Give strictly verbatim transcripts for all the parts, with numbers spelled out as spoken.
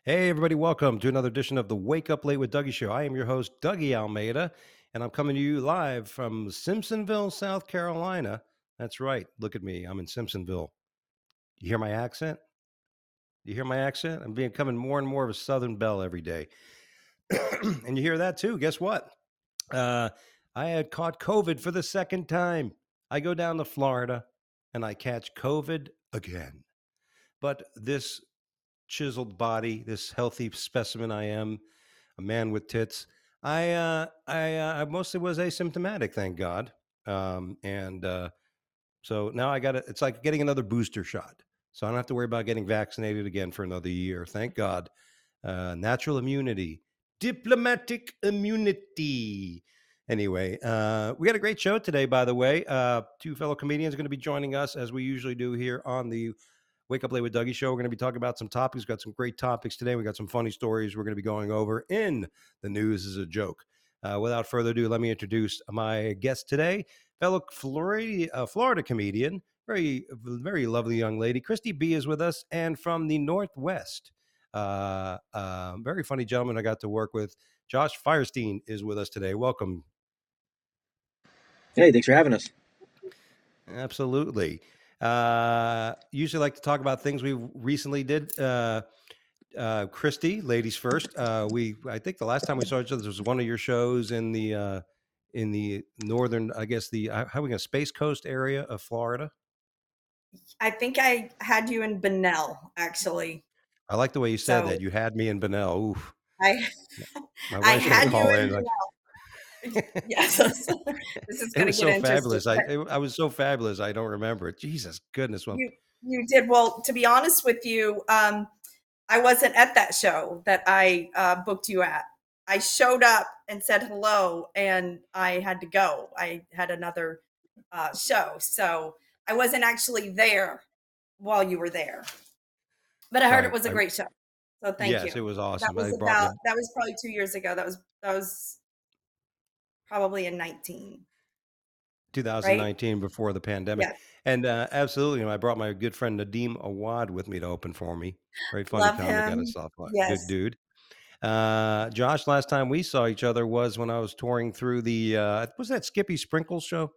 Hey, everybody, welcome to another edition of the Wake Up Late with Dougie Show. I am your host, Dougie Almeida, and I'm coming to you live from Simpsonville, South Carolina. That's right. Look at me. I'm in Simpsonville. You hear my accent? You hear my accent? I'm becoming more and more of a Southern belle every day. And you hear that too. Guess what? Uh, I had caught COVID for the second time. I go down to Florida and I catch COVID again. But this chiseled body, this healthy specimen I am, a man with tits. I uh, I, uh, I mostly was asymptomatic, thank God. Um, and uh, so now I got it. It's like getting another booster shot. So I don't have to worry about getting vaccinated again for another year. Thank God. Uh, natural immunity, diplomatic immunity. Anyway, uh, we got a great show today, by the way. Uh, two fellow comedians are going to be joining us as we usually do here on the Wake Up Late with Dougie show. We're going to be talking about some topics. We've got some great topics today. We got some funny stories we're going to be going over in the news as a joke. Uh, without further ado, let me introduce my guest today, fellow Florida, uh, Florida comedian, very, very lovely young lady. Christy B is with us, and from the Northwest, uh, uh, very funny gentleman I got to work with, Josh Firestein, is with us today. Welcome. Hey, thanks for having us. Absolutely. Uh, usually like to talk about things we recently did. Uh, uh, Christy, ladies first. Uh, we, I think the last time we saw each other was one of your shows in the uh, in the northern, I guess the uh, how are we going Space Coast area of Florida. I think I had you in Bunnell, actually. I like the way you said So that. You had me in Bunnell. Oof. I My I wife's going to had you call in in like. Bunnell. Yes, this is It going to was get so interesting. fabulous. I it, I was so fabulous. I don't remember it. Jesus goodness. Well, You you did well. To be honest with you, um, I wasn't at that show that I uh, booked you at. I showed up and said hello, and I had to go. I had another uh, show, so I wasn't actually there while you were there. But I so heard I, it was a I great show. So thank yes, you. it was That awesome. was They brought me. about that was probably two years ago. That was that was probably in nineteen, right? twenty nineteen before the pandemic. Yeah. And uh, absolutely, you know, I brought my good friend Nadeem Awad with me to open for me. Very funny Love comic out of him. South Florida. Good Yes. dude. Uh, Josh, last time we saw each other was when I was touring through the, uh, was that Skippy Sprinkles show?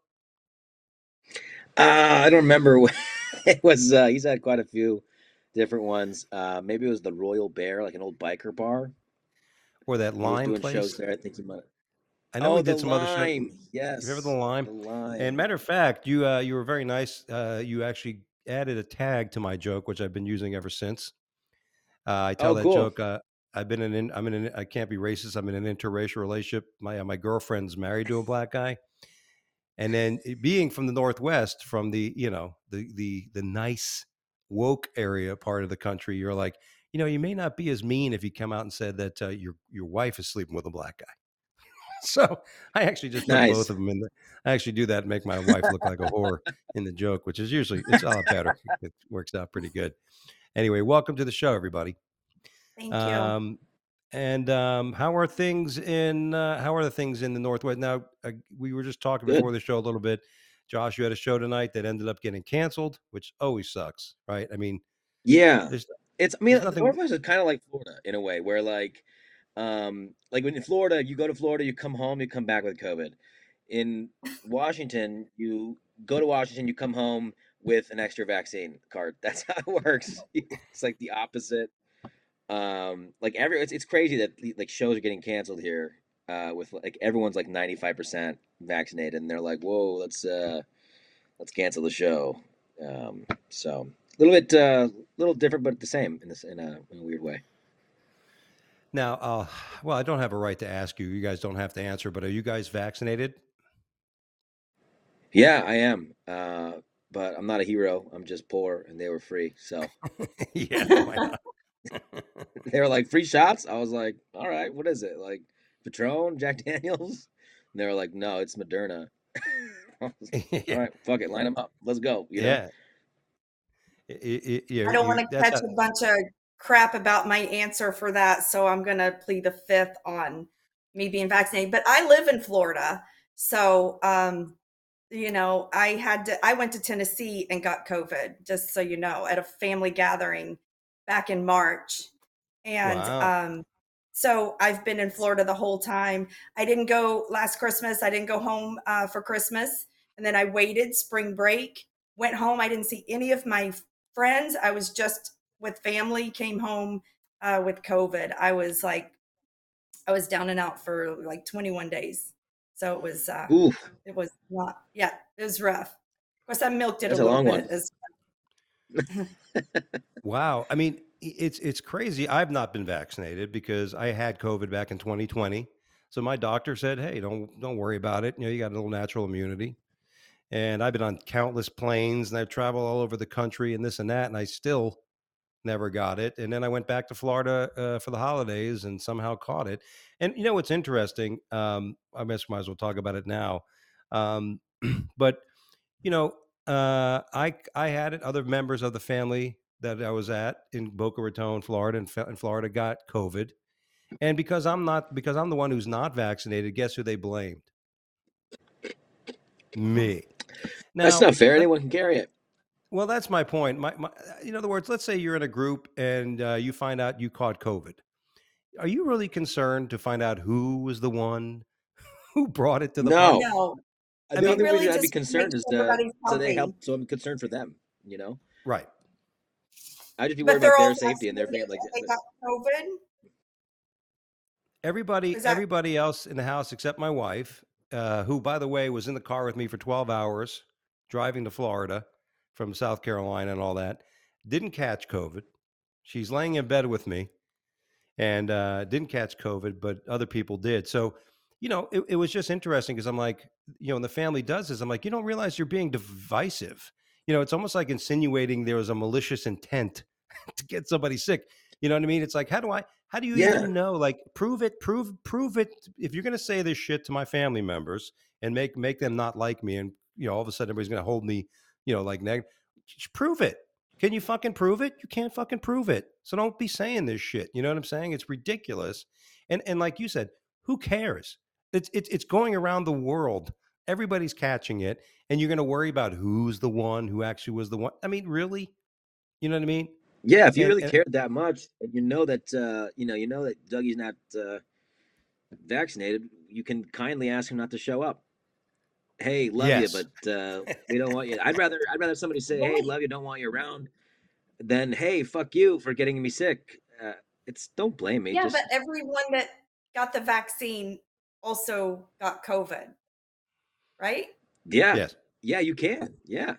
Uh, I don't remember. It was. Uh, he's had quite a few different ones. Uh, maybe it was the Royal Bear, like an old biker bar. Or that He was Lime doing shows place? there. I think he might. I know we Oh, the did some other shows. Lime. You remember the Yes, Lime? the And Lime. matter of fact, you uh, you were very nice. Uh, you actually added a tag to my joke, which I've been using ever since. Uh, I tell Oh, that cool. joke. Uh, I've been in. I'm in. An, I can't be racist. I'm in an interracial relationship. My uh, my girlfriend's married to a black guy, and then it- being from the Northwest, from the you know the the the nice woke area part of the country, you're like, you know, you may not be as mean if you come out and said that uh, your your wife is sleeping with a black guy. So I actually just put both Nice. of them in. The, I actually do that and make my wife look like a whore in the joke, which is usually it's a lot better. It works out pretty good. Anyway, welcome to the show, everybody. Thank you. Um, and um, how are things in uh, how are the things in the Northwest now? Uh, we were just talking before Good. the show a little bit. Josh, you had a show tonight that ended up getting canceled, which always sucks, right? I mean, Yeah. there's It's. I mean, there's the nothing. Northwest is kind of like Florida in a way, where like, um, like when in Florida, you go to Florida, you come home, you come back with COVID. In Washington, you go to Washington, you come home with an extra vaccine card. That's how it works. It's like the opposite. Um, like every it's, it's crazy that like shows are getting canceled here. Uh, with like everyone's like ninety-five percent vaccinated, and they're like, "Whoa, let's uh, let's cancel the show." Um, so a little bit, uh, little different, but the same in this in a, in a weird way. Now, uh, well, I don't have a right to ask you. You guys don't have to answer, but are you guys vaccinated? Yeah, I am. Uh, but I'm not a hero. I'm just poor, and they were free. So Yeah, why not? they were like free shots. I was like, all right, what is it? Like Patron, Jack Daniels? And they were like, no, it's Moderna. I was like, all Yeah, right, fuck it, line them up. Let's go. You know? yeah. I- I- I you, don't want you, to that's catch a, a bunch of crap about my answer for that, so I'm going to plead the fifth on me being vaccinated. But I live in Florida, so um, you know, I had to. I went to Tennessee and got COVID, just so you know, at a family gathering back in March. And Wow. um, so I've been in Florida the whole time. I didn't go last Christmas. I didn't go home uh, for Christmas. And then I waited spring break, went home. I didn't see any of my friends. I was just with family, came home uh, with COVID. I was like, I was down and out for like twenty-one days. So it was, uh, Oof, it was not, yeah, it was rough. Of course, I milked it a that's a little long bit one. as Wow. I mean, i- it's it's crazy. I've not been vaccinated because I had COVID back in twenty twenty. So my doctor said, "Hey, don't don't worry about it. You know, you got a little natural immunity." And I've been on countless planes and I've traveled all over the country and this and that, and I still never got it. And then I went back to Florida uh, for the holidays and somehow caught it. And you know what's interesting? Um, I guess might as well talk about it now. Um, but you know, uh, I I had it. Other members of the family that I was at in Boca Raton, Florida, and in Florida got COVID. And because I'm not, because I'm the one who's not vaccinated, guess who they blamed? Me. That's Now, not fair. let, Anyone can carry it. well, that's my point. My, my, in other words, let's say you're in a group and uh, you find out you caught COVID. Are you really concerned to find out who was the one who brought it to the No, party? no. Uh, I the We mean, only really reason I'd be just want to make concerned is sure uh, everybody's so they healthy. help. So I'm concerned for them. You know, right. I just be worried But they're about their all safety and their vaccinated family. Like, and they got COVID. Everybody, Is that everybody else in the house except my wife, uh, who, by the way, was in the car with me for twelve hours driving to Florida from South Carolina and all that, didn't catch COVID. She's laying in bed with me and uh, didn't catch COVID, but other people did. So, you know, it, it was just interesting because I'm like, you know, when the family does this, I'm like, you don't realize you're being divisive. You know, it's almost like insinuating there was a malicious intent to get somebody sick. You know what I mean? It's like, how do I, how do you yeah, even know? Like, prove it, prove, prove it. If you're going to say this shit to my family members and make, make them not like me and, you know, all of a sudden everybody's going to hold me, you know, like negative, prove it. Can you fucking prove it? You can't fucking prove it. So don't be saying this shit. You know what I'm saying? It's ridiculous. And and like you said, who cares? It's it's it's going around the world. Everybody's catching it, and you're going to worry about who's the one who actually was the one. I mean, really? You know what I mean? yeah. If you And, really and cared that much, and you know that uh, you know, you know that Dougie's not uh, vaccinated, you can kindly ask him not to show up. Hey, love you, yes, but uh, we don't want you. I'd rather I'd rather somebody say, "Hey, right? love you, don't want you around," than "Hey, fuck you for getting me sick." Uh, it's don't blame me. Yeah, but Just everyone that got the vaccine also got COVID, right? yeah, yes, yeah, you can. Yeah,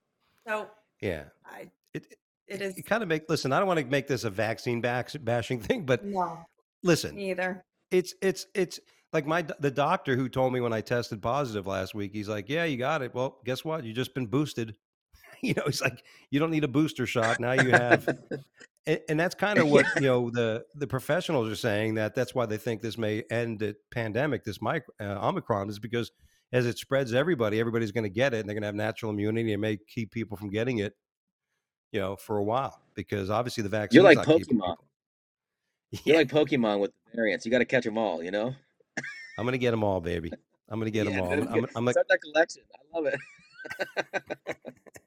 So yeah. I, It it it, is it kind of make listen. I don't want to make this a vaccine bash, bashing thing, but no, listen, me either. it's it's it's like my the doctor who told me when I tested positive last week. He's like, "Yeah, you got it. Well, guess what? You just been boosted." You know, he's like, "You don't need a booster shot. Now you have." And, and that's kind of what, yeah, you know, the the professionals are saying, that that's why they think this may end the pandemic, this mic, uh, Omicron, is because as it spreads to everybody, everybody's going to get it and they're going to have natural immunity and may keep people from getting it, you know, for a while, because obviously the you're vaccine's like not keeping Pokemon. people. You're Yeah. like Pokemon with the variants. You got to catch them all. You know. I'm going to get them all, baby. I'm going to get them Yeah, all. I'm, dude, I'm, I'm like, start that collection. I love it.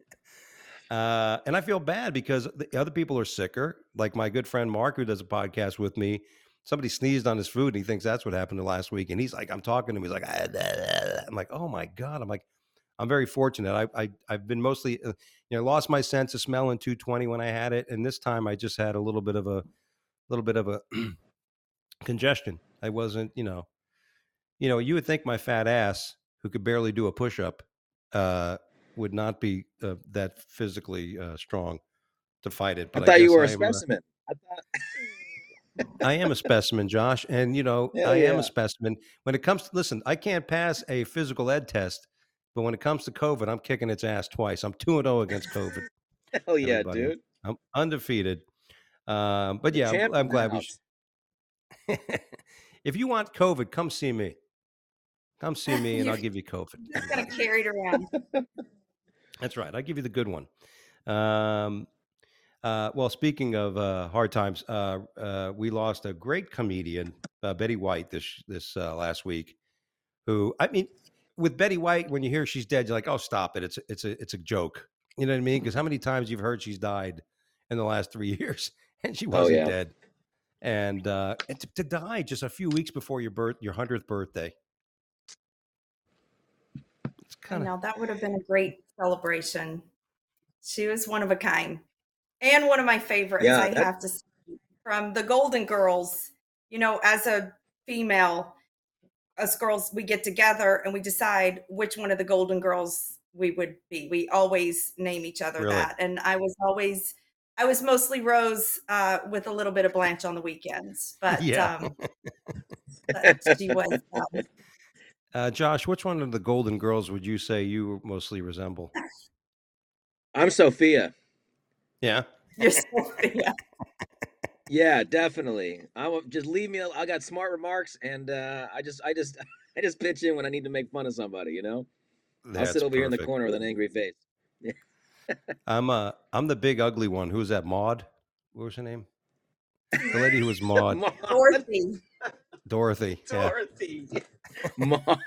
Uh, and I feel bad because the other people are sicker. Like my good friend Mark, who does a podcast with me, somebody sneezed on his food and he thinks that's what happened to last week. And he's like, I'm talking to him. He's like, ah, blah, blah. I'm like, oh my God. I'm like, I'm very fortunate. I, I, I've been mostly, uh, you know, lost my sense of smell in two twenty when I had it. And this time I just had a little bit of a, little bit of a congestion. I wasn't, you know, you know, you would think my fat ass, who could barely do a push up, uh, would not be uh, that physically uh, strong to fight it, I but I thought you guess were a I'm uh, specimen. I thought. I am a specimen, Josh, and you know Hell I am a yeah. specimen when it comes to, listen. I can't pass a physical ed test, but when it comes to COVID, I'm kicking its ass twice. I'm two and zero against COVID. Hell yeah, Everybody, I'm, dude. I'm undefeated. Um, but The yeah, I'm, champ in I'm the glad we. house. Sh- if you want COVID, come see me. Come see me, and You're I'll give you COVID. just gonna carry it around. That's right. I'll give you the good one. Um, Uh, well, speaking of uh, hard times, uh, uh, we lost a great comedian, uh, Betty White, this this uh, last week. Who, I mean, with Betty White, when you hear she's dead, you're like, oh, stop it! It's it's a it's a joke. You know what I mean? Because how many times you've heard she's died in the last three years and she Oh wasn't yeah. dead? and uh, and to, to die just a few weeks before your birth, your hundredth birthday. It's I kind of know that would have been a great celebration. She was one of a kind, and one of my favorites. Yeah, I that, have to say, from the Golden Girls. You know, as a female, us girls, we get together and we decide which one of the Golden Girls we would be. We always name each other really. that, and I was always, I was mostly Rose uh, with a little bit of Blanche on the weekends, but Yeah. um, but she was. Um, Uh, Josh, which one of the Golden Girls would you say you mostly resemble? I'm Sophia. Yeah. You're Sophia. Yeah, definitely. I'm just leave me. al- I got smart remarks, and uh, I just, I just, I just pitch in when I need to make fun of somebody. You know, I'll That's sit over here in the perfect. corner with an angry face. Yeah. I'm uh I'm the big ugly one. Who's that? Maud? What was her name? The lady who was Maud. Maud. Dorothy. Dorothy. Yeah. Dorothy. Maud.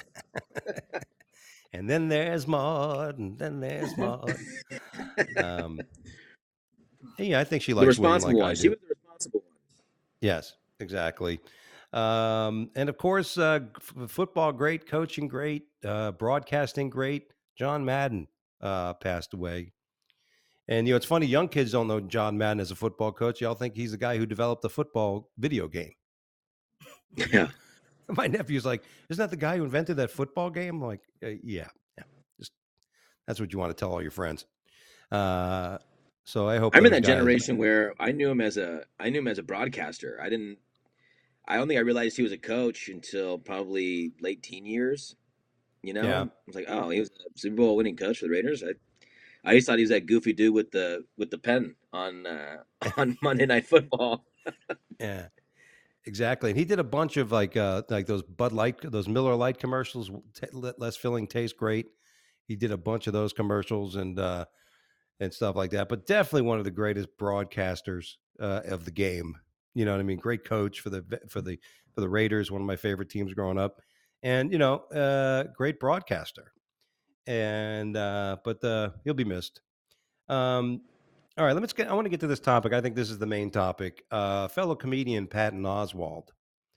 And then there's Maud, and then there's Maud. Um, yeah, I think she The likes women responsible like I one. She do. was the responsible one. Yes, exactly. Um, and of course, uh, f- football great, coaching great, uh, broadcasting great. John Madden uh, passed away. And, you know, it's funny, young kids don't know John Madden as a football coach. Y'all think he's the guy who developed the football video game. Yeah. My nephew's like, isn't that the guy who invented that football game? I'm like, uh, yeah, yeah. Just that's what you want to tell all your friends. Uh, so I hope I'm in those that guys. generation where I knew him as a, I knew him as a broadcaster. I didn't. I don't think I realized he was a coach until probably late teen years. You know, Yeah. I was like, oh, he was a Super Bowl winning coach for the Raiders. I, I just thought he was that goofy dude with the with the pen on uh, on Monday Night Football. Yeah, exactly. And he did a bunch of like uh like those Bud Light, those Miller Lite commercials. T- less filling tastes great. He did a bunch of those commercials and uh and stuff like that. But definitely one of the greatest broadcasters uh, of the game. You know what I mean? Great coach for the for the for the Raiders, one of my favorite teams growing up, and you know, uh, great broadcaster. And uh, but uh, he'll be missed. Um, all right, let's get. I want to get to this topic. I think this is the main topic. Uh, fellow comedian Patton Oswalt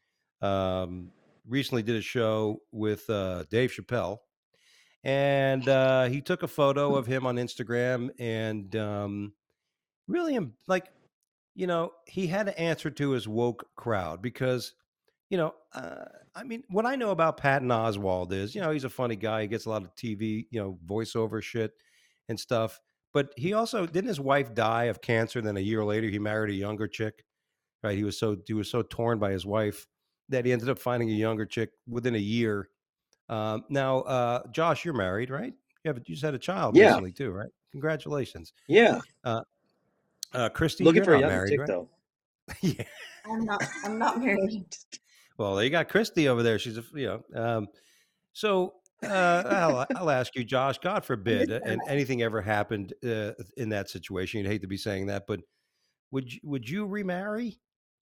um, recently did a show with uh, Dave Chappelle, and uh, he took a photo of him on Instagram, and um, really, am- like, you know, he had to answer to his woke crowd because, you know, uh, I mean, what I know about Patton Oswalt is, you know, he's a funny guy. He gets a lot of T V, you know, voiceover shit and stuff. But he also didn't his wife die of cancer. Then a year later, he married a younger chick. Right? He was so he was so torn by his wife that he ended up finding a younger chick within a year. Um, now, uh, Josh, you're married, right? You have you just had a child Yeah, recently too, right? Congratulations. yeah. Uh, uh, Christy, Looking you're for a not younger married, chick right? though. Yeah. I'm not. I'm not married. Well, you got Christy over there. She's a you know. Um, so uh, I'll I'll ask you, Josh. God forbid, uh, and anything ever happened uh, in that situation. You'd hate to be saying that, but would you, would you remarry?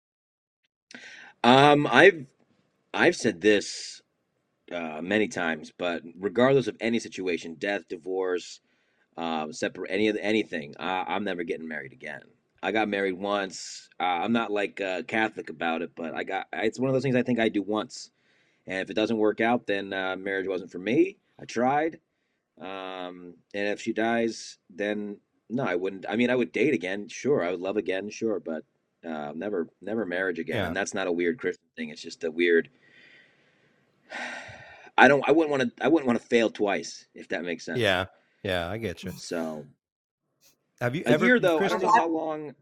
Um, I've I've said this uh, many times, but regardless of any situation, death, divorce, um, separate any of the, anything, I, I'm never getting married again. I got married once. Uh, I'm not like uh, Catholic about it, but I got it's one of those things I think I do once, and if it doesn't work out, then uh, marriage wasn't for me. I tried, um, and if she dies, then no, I wouldn't. I mean, I would date again, sure. I would love again, sure, but uh, never, never marriage again. Yeah. And that's not a weird Christian thing. It's just a weird. I don't. I wouldn't want to. I wouldn't want to fail twice, if that makes sense. Yeah. Yeah. I get you. So Have you a ever, year though, I Christy? don't know how long.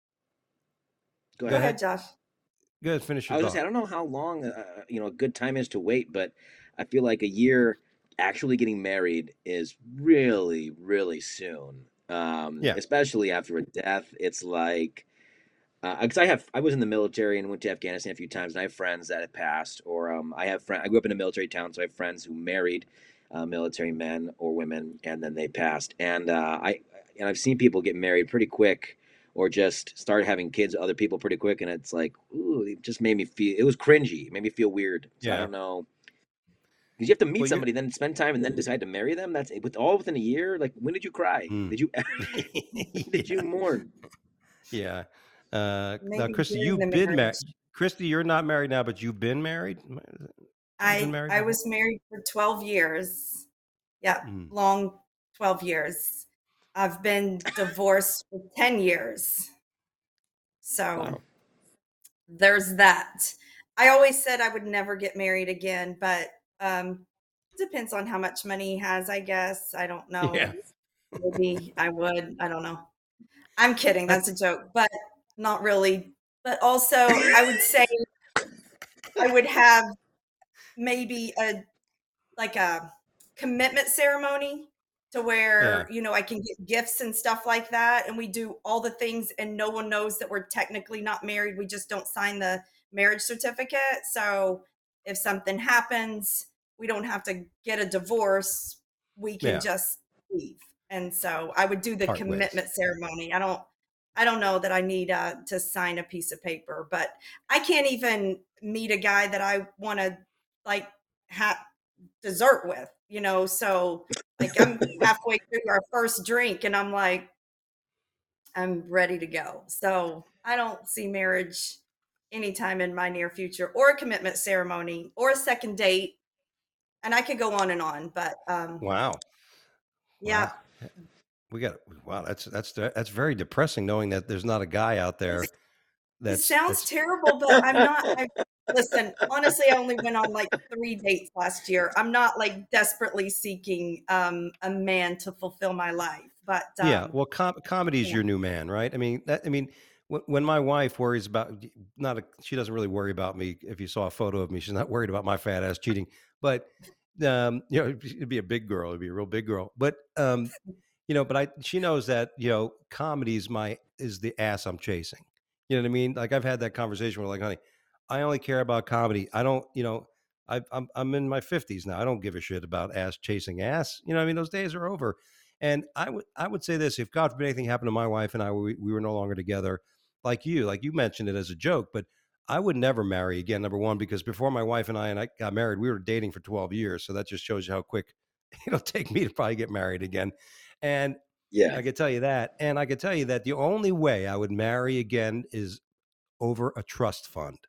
Go Go ahead. ahead, Josh. Go ahead, finish I your was just saying, I thought. don't know how long uh, you know a good time is to wait, but I feel like a year actually getting married is really, really soon. Um, Yeah. especially after a death, it's like because I have I was in the military and went to Afghanistan a few times, and I have friends that have passed, or um, I have friend I grew up in a military town, so I have friends who married uh, military men or women, and then they passed, and uh, I and I've seen people get married pretty quick, or just start having kids with other people pretty quick, and it's like, ooh, it just made me feel it was cringy, it made me feel weird. So I Yeah. don't know. Because you have to meet Well, you're. somebody, then spend time, and then decide to marry them. That's with all within a year. Like, when did you cry? Mm. Did you? Did you Yeah. mourn? Yeah. Uh, now, Maybe Christy, during the you've been married. marriage. Christy, you're not married now, but you've been married. You've been I married I before. was married for twelve years. Yeah, Mm. long twelve years. I've been divorced for ten years. So Wow. there's that. I always said I would never get married again, but um depends on how much money he has, I guess. I don't Yeah. know. Maybe I would. I don't know. I'm kidding. I, That's a joke, but not really. But also, I would say I would have maybe a like a commitment ceremony to yeah. where, you know, I can get gifts and stuff like that. And we do all the things and no one knows that we're technically not married. We just don't sign the marriage certificate. So if something happens, we don't have to get a divorce. We can Yeah. just leave. And so I would do the Part ways. commitment ceremony. I don't I don't know that I need uh, to sign a piece of paper, but I can't even meet a guy that I want to like have dessert with, you know. So like I'm halfway through our first drink and I'm like, I'm ready to go. So I don't see marriage anytime in my near future, or a commitment ceremony, or a second date. And I could go on and on, but um Wow. yeah. Wow. We got wow. That's that's that's very depressing knowing that there's not a guy out there It that's sounds that's terrible, but I'm not I listen, honestly, I only went on like three dates last year. I'm not like desperately seeking um a man to fulfill my life, but yeah. um Well, com- comedy is yeah. your new man, right? I mean, that, I mean, w- when my wife worries about not a, she doesn't really worry about me. If you saw a photo of me, she's not worried about my fat ass cheating. But um, you know, it'd be a big girl. It'd be a real big girl. But um, you know, but I she knows that, you know, comedy is my is the ass I'm chasing. You know what I mean? Like I've had that conversation with like, honey, I only care about comedy. I don't, you know, I, I'm I'm in my fifties now. I don't give a shit about ass chasing ass. You know what I mean? Those days are over. And I would I would say this: if God forbid anything happened to my wife and I, we, we were no longer together, like you, like you mentioned it as a joke, but I would never marry again. Number one, because before my wife and I and I got married, we were dating for twelve years, so that just shows you how quick it'll take me to probably get married again. And Yeah. I could tell you that. And I could tell you that the only way I would marry again is over a trust fund.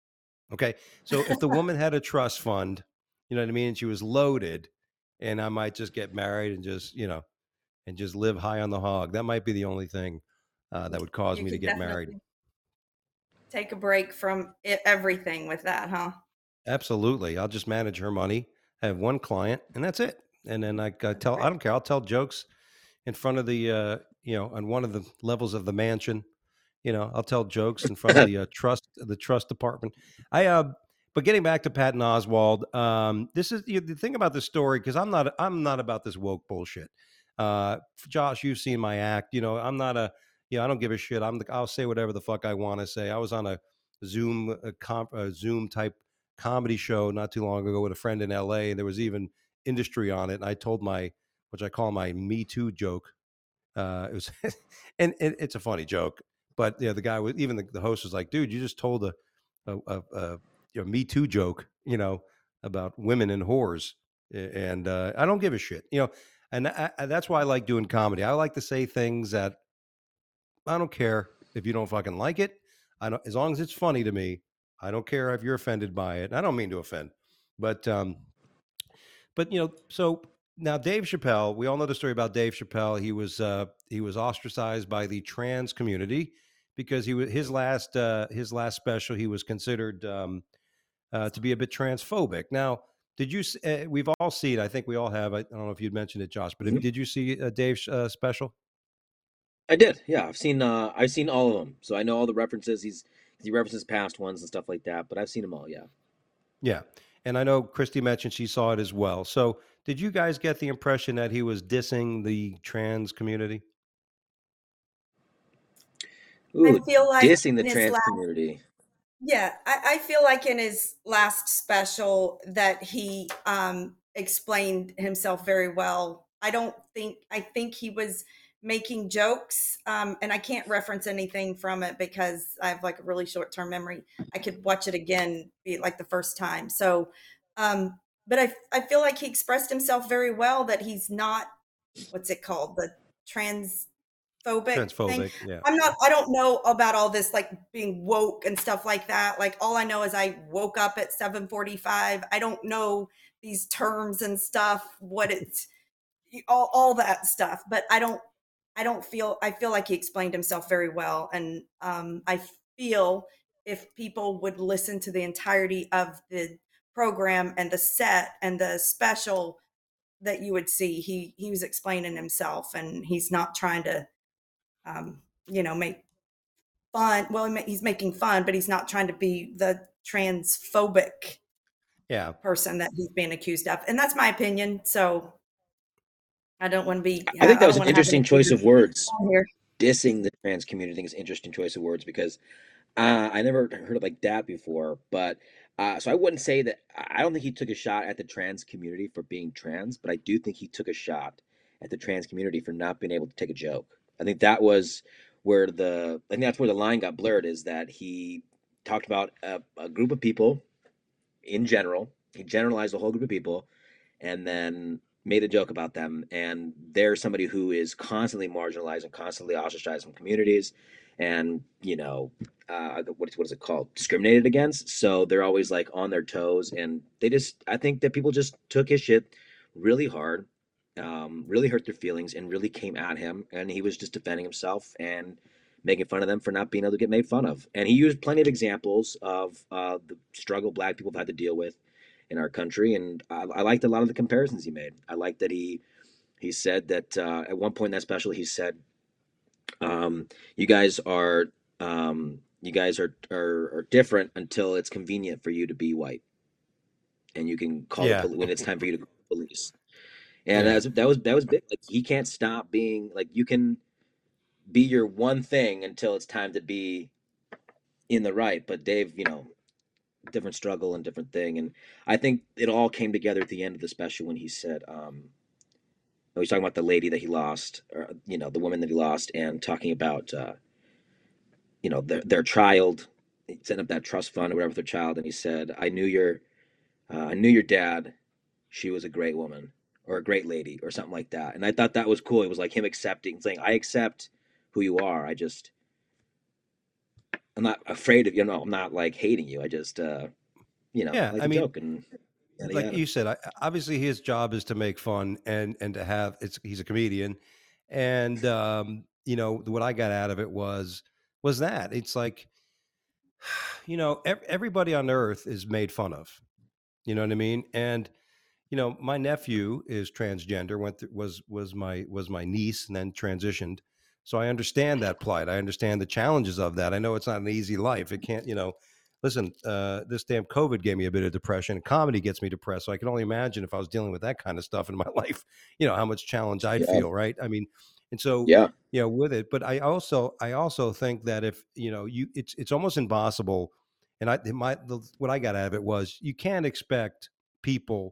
Okay. So if the woman had a trust fund, you know what I mean? And she was loaded, and I might just get married and just, you know, and just live high on the hog. That might be the only thing uh, that would cause You me to could get married. definitely take a break from it, everything with that, huh? Absolutely. I'll just manage her money. I have one client, and that's it. And then I, I tell, I Right. don't care. I'll tell jokes in front of the, uh, you know, on one of the levels of the mansion. You know, I'll tell jokes in front of the uh, trust, the trust department. I, uh, but getting back to Patton Oswalt, um, this is you know, the thing about this story because I'm not, I'm not about this woke bullshit. Uh, Josh, you've seen my act. You know, I'm not a, you know, I don't give a shit. I'm, the, I'll say whatever the fuck I want to say. I was on a Zoom, a, comp, a Zoom type comedy show not too long ago with a friend in L A, and there was even industry on it. And I told my, which I call my Me Too joke. Uh, it was, and, and it's a funny joke, but yeah, the guy was even the, the host was like, "Dude, you just told a, a, a, a you know, Me Too joke, you know, about women and whores," and uh, I don't give a shit, you know, and I, I, that's why I like doing comedy. I like to say things that I don't care if you don't fucking like it. I don't, as long as it's funny to me. I don't care if you're offended by it. I don't mean to offend, but um, but you know, so now Dave Chappelle, we all know the story about Dave Chappelle. He was uh, he was ostracized by the trans community because he was his last uh, his last special. He was considered um, uh, to be a bit transphobic. Now, did you? Uh, we've all seen. I think we all have. I, I don't know if you'd mentioned it, Josh, but if, Mhm. did you see uh, Dave's uh, special? I did. Yeah, I've seen uh I've seen all of them. So I know all the references. He's he references past ones and stuff like that, but I've seen them all, yeah. Yeah, and I know Christy mentioned she saw it as well. So, did you guys get the impression that he was dissing the trans community? I Ooh, feel like dissing the in his trans last, community. yeah, I, I feel like in his last special that he um, explained himself very well. I don't think, I think he was making jokes, um, and I can't reference anything from it because I have like a really short term memory. I could watch it again, be it like the first time. So, um, but I, I feel like he expressed himself very well that he's not, what's it called? The trans transphobic thing. Transphobic, yeah. I'm not, I don't know about all this like being woke and stuff like that. Like all I know is I woke up at seven forty-five. I don't know these terms and stuff, what it's all, all that stuff, but I don't, I don't feel, I feel like he explained himself very well. And um, I feel if people would listen to the entirety of the program and the set and the special that you would see, he, he was explaining himself and he's not trying to, um, you know, make fun. Well, he ma- he's making fun, but he's not trying to be the transphobic Yeah. person that he's being accused of. And that's my opinion. So I don't want to be. I think that was don't an wanna have interesting any choice of haters words. on here. Dissing the trans community, I think is an interesting choice of words because uh, I never heard it like that before. But uh, so I wouldn't say that. I don't think he took a shot at the trans community for being trans, but I do think he took a shot at the trans community for not being able to take a joke. I think that was where the. I think that's where the line got blurred. Is that he talked about a, a group of people in general. He generalized a whole group of people, and then made a joke about them. And they're somebody who is constantly marginalized and constantly ostracized from communities, and you know, uh, what what is it called? Discriminated against. So they're always like on their toes, and they just. I think that people just took his shit really hard, um, really hurt their feelings, and really came at him. And he was just defending himself and making fun of them for not being able to get made fun of. And he used plenty of examples of uh, the struggle Black people have had to deal with in our country, and I, I liked a lot of the comparisons he made. I liked that he he said that uh, at one point in that special, he said, um, "You guys are um, you guys are, are are different until it's convenient for you to be white, and you can call the Yeah. police when it's time for you to call the police." And Yeah. that was that was that was big. Like he can't stop being like you can be your one thing until it's time to be in the right. But Dave, you know, different struggle and different thing. And I think it all came together at the end of the special when he said, um, he was talking about the lady that he lost, or, you know, the woman that he lost, and talking about, uh, you know, their, their child, setting up that trust fund or whatever with their child. And he said, I knew your, uh, I knew your dad. She was a great woman or a great lady or something like that. And I thought that was cool. It was like him accepting, saying, I accept who you are. I just, I'm not afraid of, you know, I'm not like hating you. I just, uh, you know, Yeah. I like I to mean, joke and yada, like yada. you said, I, obviously his job is to make fun and and to have it's he's a comedian, and um, you know what I got out of it was was that it's like, you know, ev- everybody on earth is made fun of. You know what I mean? And you know, my nephew is transgender. Went through, was was my was my niece, and then transitioned. So I understand that plight. I understand the challenges of that. I know it's not an easy life. It can't, you know. Listen, uh, this damn COVID gave me a bit of depression. Comedy gets me depressed. So I can only imagine if I was dealing with that kind of stuff in my life, you know, how much challenge I'd Yeah. feel, right? I mean, and so Yeah. you know, with it. But I also I also think that if you know, you it's it's almost impossible. And I my the, what I got out of it was you can't expect people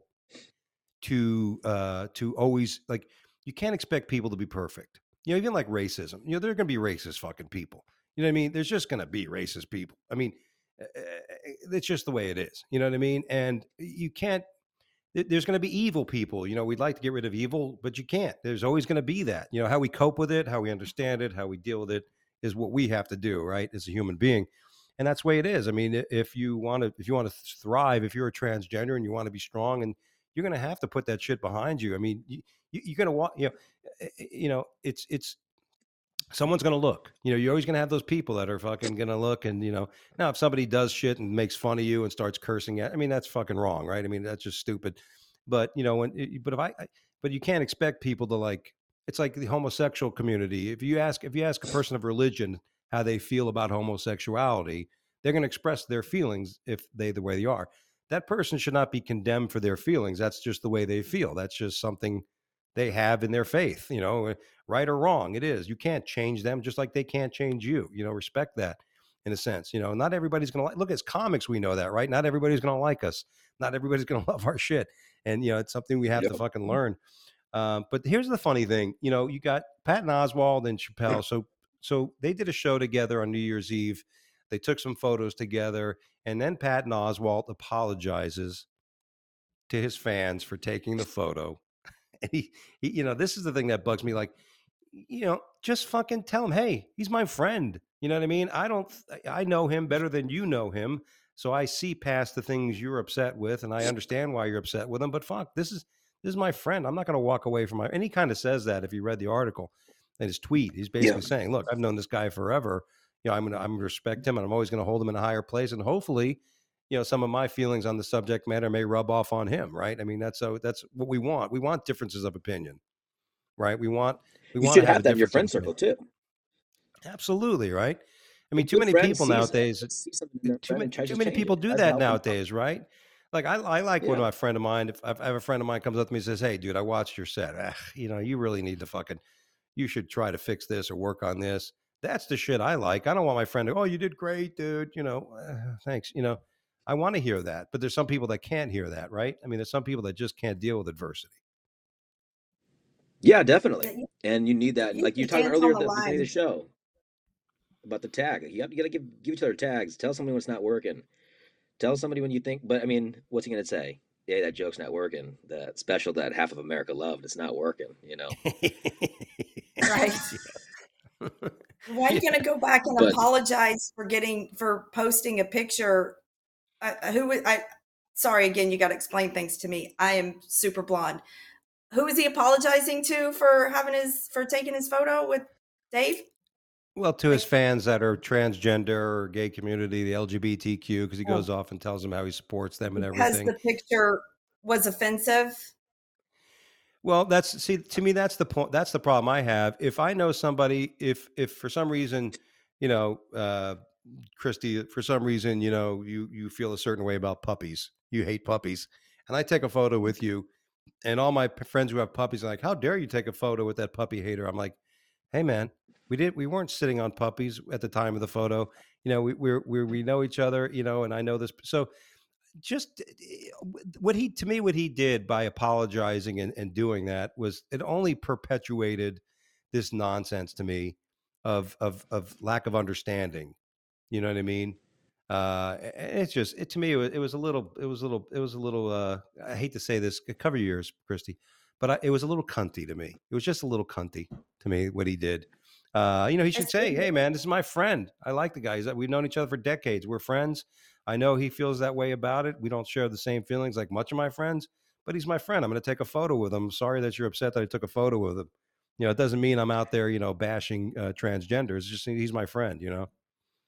to uh to always like you can't expect people to be perfect. You know, even like racism. You know, there are going to be racist fucking people. You know what I mean? There's just going to be racist people. I mean, uh, it's just the way it is. You know what I mean? And you can't. There's going to be evil people. You know, we'd like to get rid of evil, but you can't. There's always going to be that. You know, how we cope with it, how we understand it, how we deal with it is what we have to do, right? As a human being. And that's the way it is. I mean, if you want to, if you want to thrive, if you're a transgender and you want to be strong, and you're going to have to put that shit behind you. I mean, you, you, you're going to want, you know, eh, eh, you know, it's, it's, someone's going to look. You know, you're always going to have those people that are fucking going to look. And, you know, now if somebody does shit and makes fun of you and starts cursing at, I mean, that's fucking wrong, right? I mean, that's just stupid. But, you know, when, eh, but if I, I but you can't expect people to like, it's like the homosexual community. If you ask, if you ask a person of religion how they feel about homosexuality, they're going to express their feelings if they, the way they are. That person should not be condemned for their feelings. That's just the way they feel. That's just something they have in their faith, you know, right or wrong. It is. You can't change them just like they can't change you. You know, respect that in a sense. You know, not everybody's going to like, look, as comics, we know that, right? Not everybody's going to like us. Not everybody's going to love our shit. And, you know, it's something we have Yep. to fucking learn. Um, but here's the funny thing, you know, you got Patton Oswalt and Chappelle. So, so they did a show together on New Year's Eve. They took some photos together, and then Patton Oswalt apologizes to his fans for taking the photo. And he, he, you know, this is the thing that bugs me. Like, you know, just fucking tell him, hey, he's my friend. You know what I mean? I don't, I know him better than you know him. So I see past the things you're upset with, and I understand why you're upset with him. But fuck, this is this is my friend. I'm not going to walk away from my. And he kind of says that if you read the article in his tweet, he's Yeah. basically saying, "Look, I've known this guy forever. You know, I'm gonna I'm gonna respect him, and I'm always going to hold him in a higher place. And hopefully, you know, some of my feelings on the subject matter may rub off on him. Right? I mean, that's so that's what we want. We want differences of opinion, right? We want we You want should to have a have that in your difference of friend circle opinion. too. Absolutely, right? I mean, A too good many friend people sees nowadays. something, sees something in their Too friend many and tries too to many change people it. do Tries to that help them out. nowadays, right? Like I, I like when Yeah. a friend of mine, if I have a friend of mine comes up to me and says, "Hey, dude, I watched your set. Ah, you know, you really need to fucking, you should try to fix this or work on this." That's the shit I like. I don't want my friend to, "Oh, you did great, dude." You know, uh, thanks. You know, I want to hear that, but there's some people that can't hear that, right? I mean, there's some people that just can't deal with adversity. Yeah, Yeah, definitely. you, And you need that. you Like can you were talking dance on earlier the at the beginning of the line. show about the tag. You have you gotta give give each other tags. Tell somebody when it's not working. Tell somebody when you think. But I mean, what's he gonna say? Yeah, that joke's not working. That special that half of America loved, it's not working. You know. Right. Why are you Yeah. going to go back and But apologize for getting for posting a picture? Uh, uh, who was I? Sorry again. You got to explain things to me. I am super blonde. Who is he apologizing to for having his for taking his photo with Dave? Well, to his Like, fans that are transgender or gay community, the L G B T Q, because he goes oh, off and tells them how he supports them and because everything. the picture was offensive. Well, that's see to me that's the point. That's the problem I have. If I know somebody, if if for some reason, you know, uh, Christy, for some reason, you know, you you feel a certain way about puppies, you hate puppies, and I take a photo with you, and all my p- friends who have puppies are like, "How dare you take a photo with that puppy hater?" I'm like, "Hey, man, we did we weren't sitting on puppies at the time of the photo. You know, we we we we know each other, you know, and I know this. So just eh, what he to me what he did by apologizing and, and doing that was it only perpetuated this nonsense to me of of of lack of understanding. You know what I mean? Uh, and it's just it to me. It was, it was a little. It was a little. It was a little. Uh, I hate to say this. Cover your ears, Christy, but I, it was a little cunty to me. It was just a little cunty to me what he did. Uh, you know, he should It's say, really "Hey, man, this is my friend. I like the guy. He's, we've known each other for decades. We're friends. I know he feels that way about it. We don't share the same feelings like much of my friends, but he's my friend. I'm going to take a photo with him. Sorry that you're upset that I took a photo with him. You know, it doesn't mean I'm out there, you know, bashing uh, transgenders. It's just he's my friend. You know."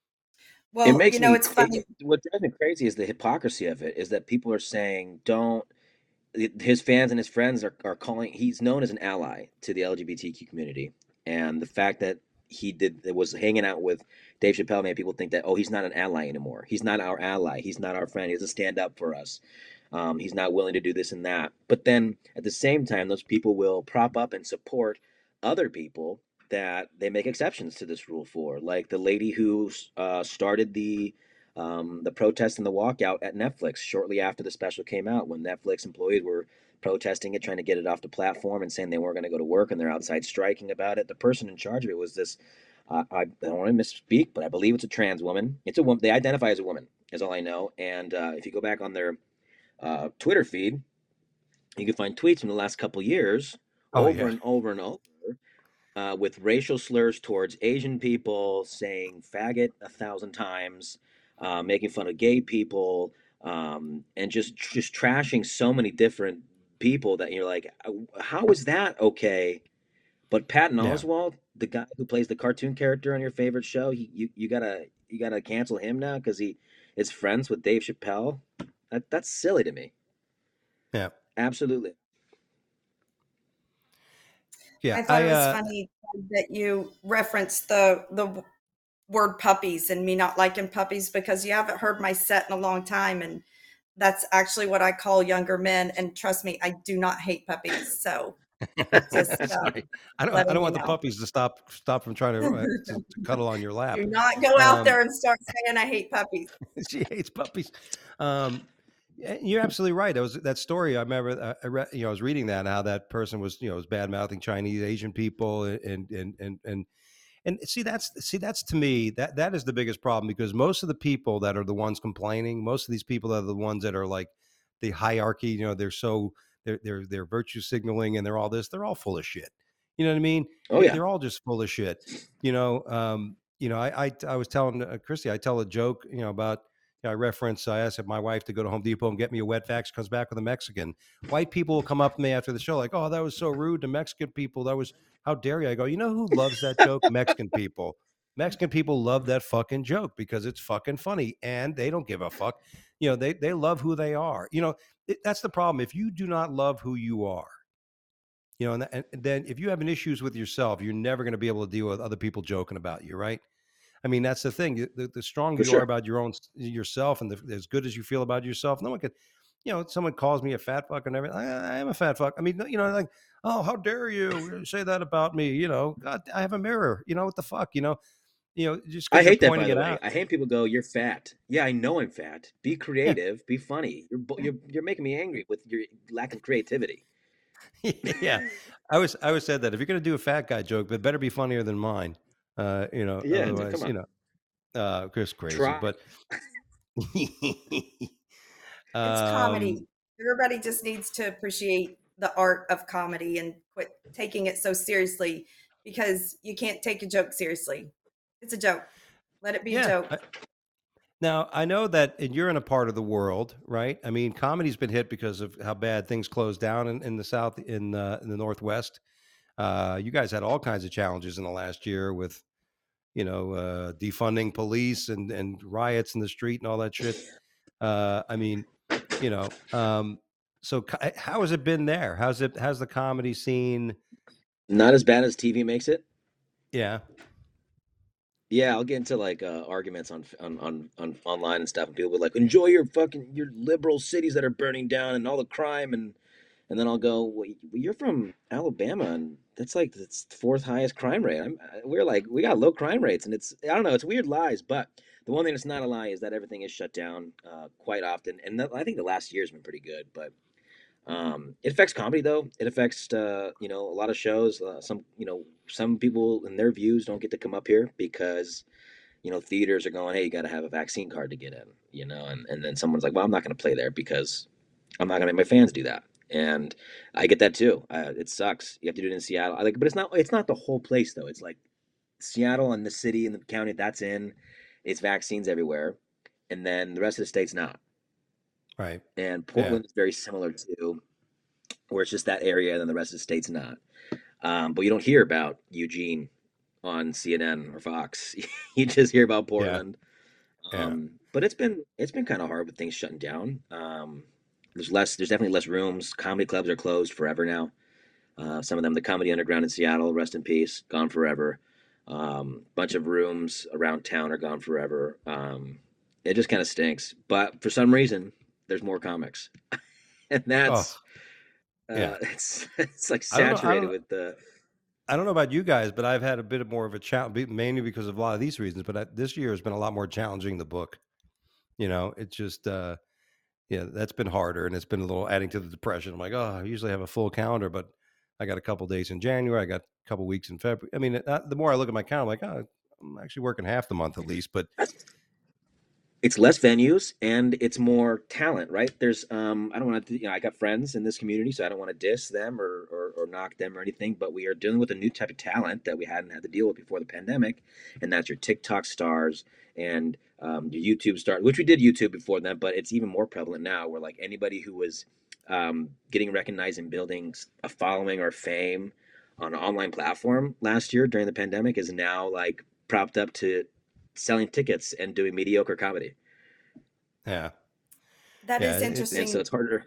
it well, you makes know, me. it's It, funny. what drives me crazy is the hypocrisy of it. Is that people are saying don't. His fans and his friends are, are calling. He's known as an ally to the L G B T Q community, and the fact that he did was hanging out with Dave Chappelle made people think that, oh, he's not an ally anymore. He's not our ally. He's not our friend. He doesn't stand up for us. Um, he's not willing to do this and that. But then at the same time, those people will prop up and support other people that they make exceptions to this rule for, like the lady who uh, started the um, the protest and the walkout at Netflix shortly after the special came out, when Netflix employees were protesting it, trying to get it off the platform, and saying they weren't going to go to work, and they're outside striking about it. The person in charge of it was this. Uh, I don't want to misspeak, but I believe it's a trans woman. It's a woman. They identify as a woman, is all I know. And uh, if you go back on their uh, Twitter feed, you can find tweets from the last couple years Oh over yeah. and over and over uh, with racial slurs towards Asian people, saying faggot a thousand times, uh, making fun of gay people, um, and just just trashing so many different people that you're like, how is that okay? But Patton Yeah. Oswalt, the guy who plays the cartoon character on your favorite show, he, you you gotta you gotta cancel him now because he is friends with Dave Chappelle. That that's silly to me. Yeah. Absolutely. Yeah. I thought I it was uh funny that you referenced the the word puppies and me not liking puppies because you haven't heard my set in a long time, and that's actually what I call younger men. And trust me, I do not hate puppies. So just uh, sorry. I don't I letting don't you want the know. puppies to stop stop from trying to, uh, to, to cuddle on your lap. Do not go out Um there and start saying I hate puppies. she hates puppies. Um, yeah, you're absolutely right. It was that story. I remember. uh, I read, you know, I was reading that and how that person was, you know, was bad mouthing Chinese, Asian people, and and and and and see that's see that's to me that that is the biggest problem because most of the people that are the ones complaining, most of these people are the ones that are like the hierarchy. You know, they're so they're they're they're virtue signaling and they're all this. They're all full of shit. You know what I mean? Oh They- yeah. They're all just full of shit. You know, um, you know, I, I, I was telling uh, Christy, I tell a joke, you know, about, you know, I reference, I asked my wife to go to Home Depot and get me a wet vac. She comes back with a Mexican. White people will come up to me after the show like, oh, that was so rude to Mexican people. That was, how dare you? I go, you know who loves that joke? Mexican people. Mexican people love that fucking joke because it's fucking funny and they don't give a fuck. You know, they, they love who they are. You know, it, that's the problem. If you do not love who you are, you know, and, th- and then if you have an issues with yourself, you're never going to be able to deal with other people joking about you, right? I mean, that's the thing. The, the stronger For you are sure. about your own yourself, and the, as good as you feel about yourself, no one could. You know, someone calls me a fat fuck and everything. I, I am a fat fuck. I mean, you know, like, oh, how dare you say that about me? You know, God, I have a mirror. You know what the fuck? You know, you know, just I because you're hate that, by pointing the it way. out. I hate people go, "You're fat." Yeah, I know I'm fat. Be Yeah, creative. Be funny. You're bo- you're you're making me angry with your lack of creativity. yeah. I was I always said that if you're gonna do a fat guy joke, but it better be funnier than mine. Uh, you know, Yeah, it's like, otherwise, come you on, know, uh, just crazy. try. But It's um, comedy. Everybody just needs to appreciate the art of comedy and quit taking it so seriously, because you can't take a joke seriously. It's a joke. Let it be a yeah. joke. I, now I know that and you're in a part of the world, right? I mean, comedy's been hit because of how bad things closed down in, in the South, in uh, in the Northwest. Uh, you guys had all kinds of challenges in the last year with, you know, uh, defunding police and and riots in the street and all that shit. Uh, I mean, you know, um, so co- eh, how has it been there? How's it? How's the comedy scene? Not as bad as T V makes it. Yeah, Yeah, I'll get into like uh, arguments on, on on on online and stuff, and people will be like, "Enjoy your fucking your liberal cities that are burning down and all the crime," and and then I'll go, "Well, y- you're from Alabama, and that's like the fourth highest crime rate. I'm I- we're like we got low crime rates, and it's I don't know, it's weird lies, but the one thing that's not a lie is that everything is shut down uh, quite often, and th- I think the last year's been pretty good, but um, it affects comedy though. It affects uh, you know a lot of shows. Uh, some you know some people and their views don't get to come up here because you know, theaters are going, hey, you got to have a vaccine card to get in, you know, and, and then someone's like, well, I'm not going to play there because I'm not going to make my fans do that. And I get that too. Uh, it sucks. You have to do it in Seattle. I like, but it's not, it's not the whole place though. It's like Seattle and the city and the county that's in, it's vaccines everywhere. And then the rest of the state's not. right. And Yeah, Portland is very similar to where it's just that area and then the rest of the state's not. Um, but you don't hear about Eugene on C N N or Fox. You just hear about yeah, Portland. yeah, Um, but it's been it's been kind of hard with things shutting down. Um, there's less. There's definitely less rooms. Comedy clubs are closed forever now. Uh, some of them, the Comedy Underground in Seattle, rest in peace, gone forever. Um, bunch of rooms around town are gone forever. Um, it just kind of stinks. But for some reason, there's more comics, and oh, that's yeah. uh, it's it's like I don't know. I saturated don't. with the. I don't know about you guys, but I've had a bit of more of a challenge, mainly because of a lot of these reasons. But I, this year has been a lot more challenging. The book, you know, it's just, uh, yeah, that's been harder, and it's been a little adding to the depression. I'm like, oh, I usually have a full calendar, but I got a couple days in January, I got a couple weeks in February. I mean, uh, the more I look at my calendar, I'm like, oh, I'm actually working half the month at least. But It's less venues and it's more talent, right? There's um I don't want to you know I got friends in this community, so I don't want to diss them or, or or knock them or anything, but we are dealing with a new type of talent that we hadn't had to deal with before the pandemic, and that's your TikTok stars and um, your YouTube stars, which we did YouTube before that, but it's even more prevalent now where like anybody who was um, getting recognized and building a following or fame on an online platform last year during the pandemic is now like propped up to selling tickets and doing mediocre comedy. yeah, That yeah, is it, And it, so interesting it's harder.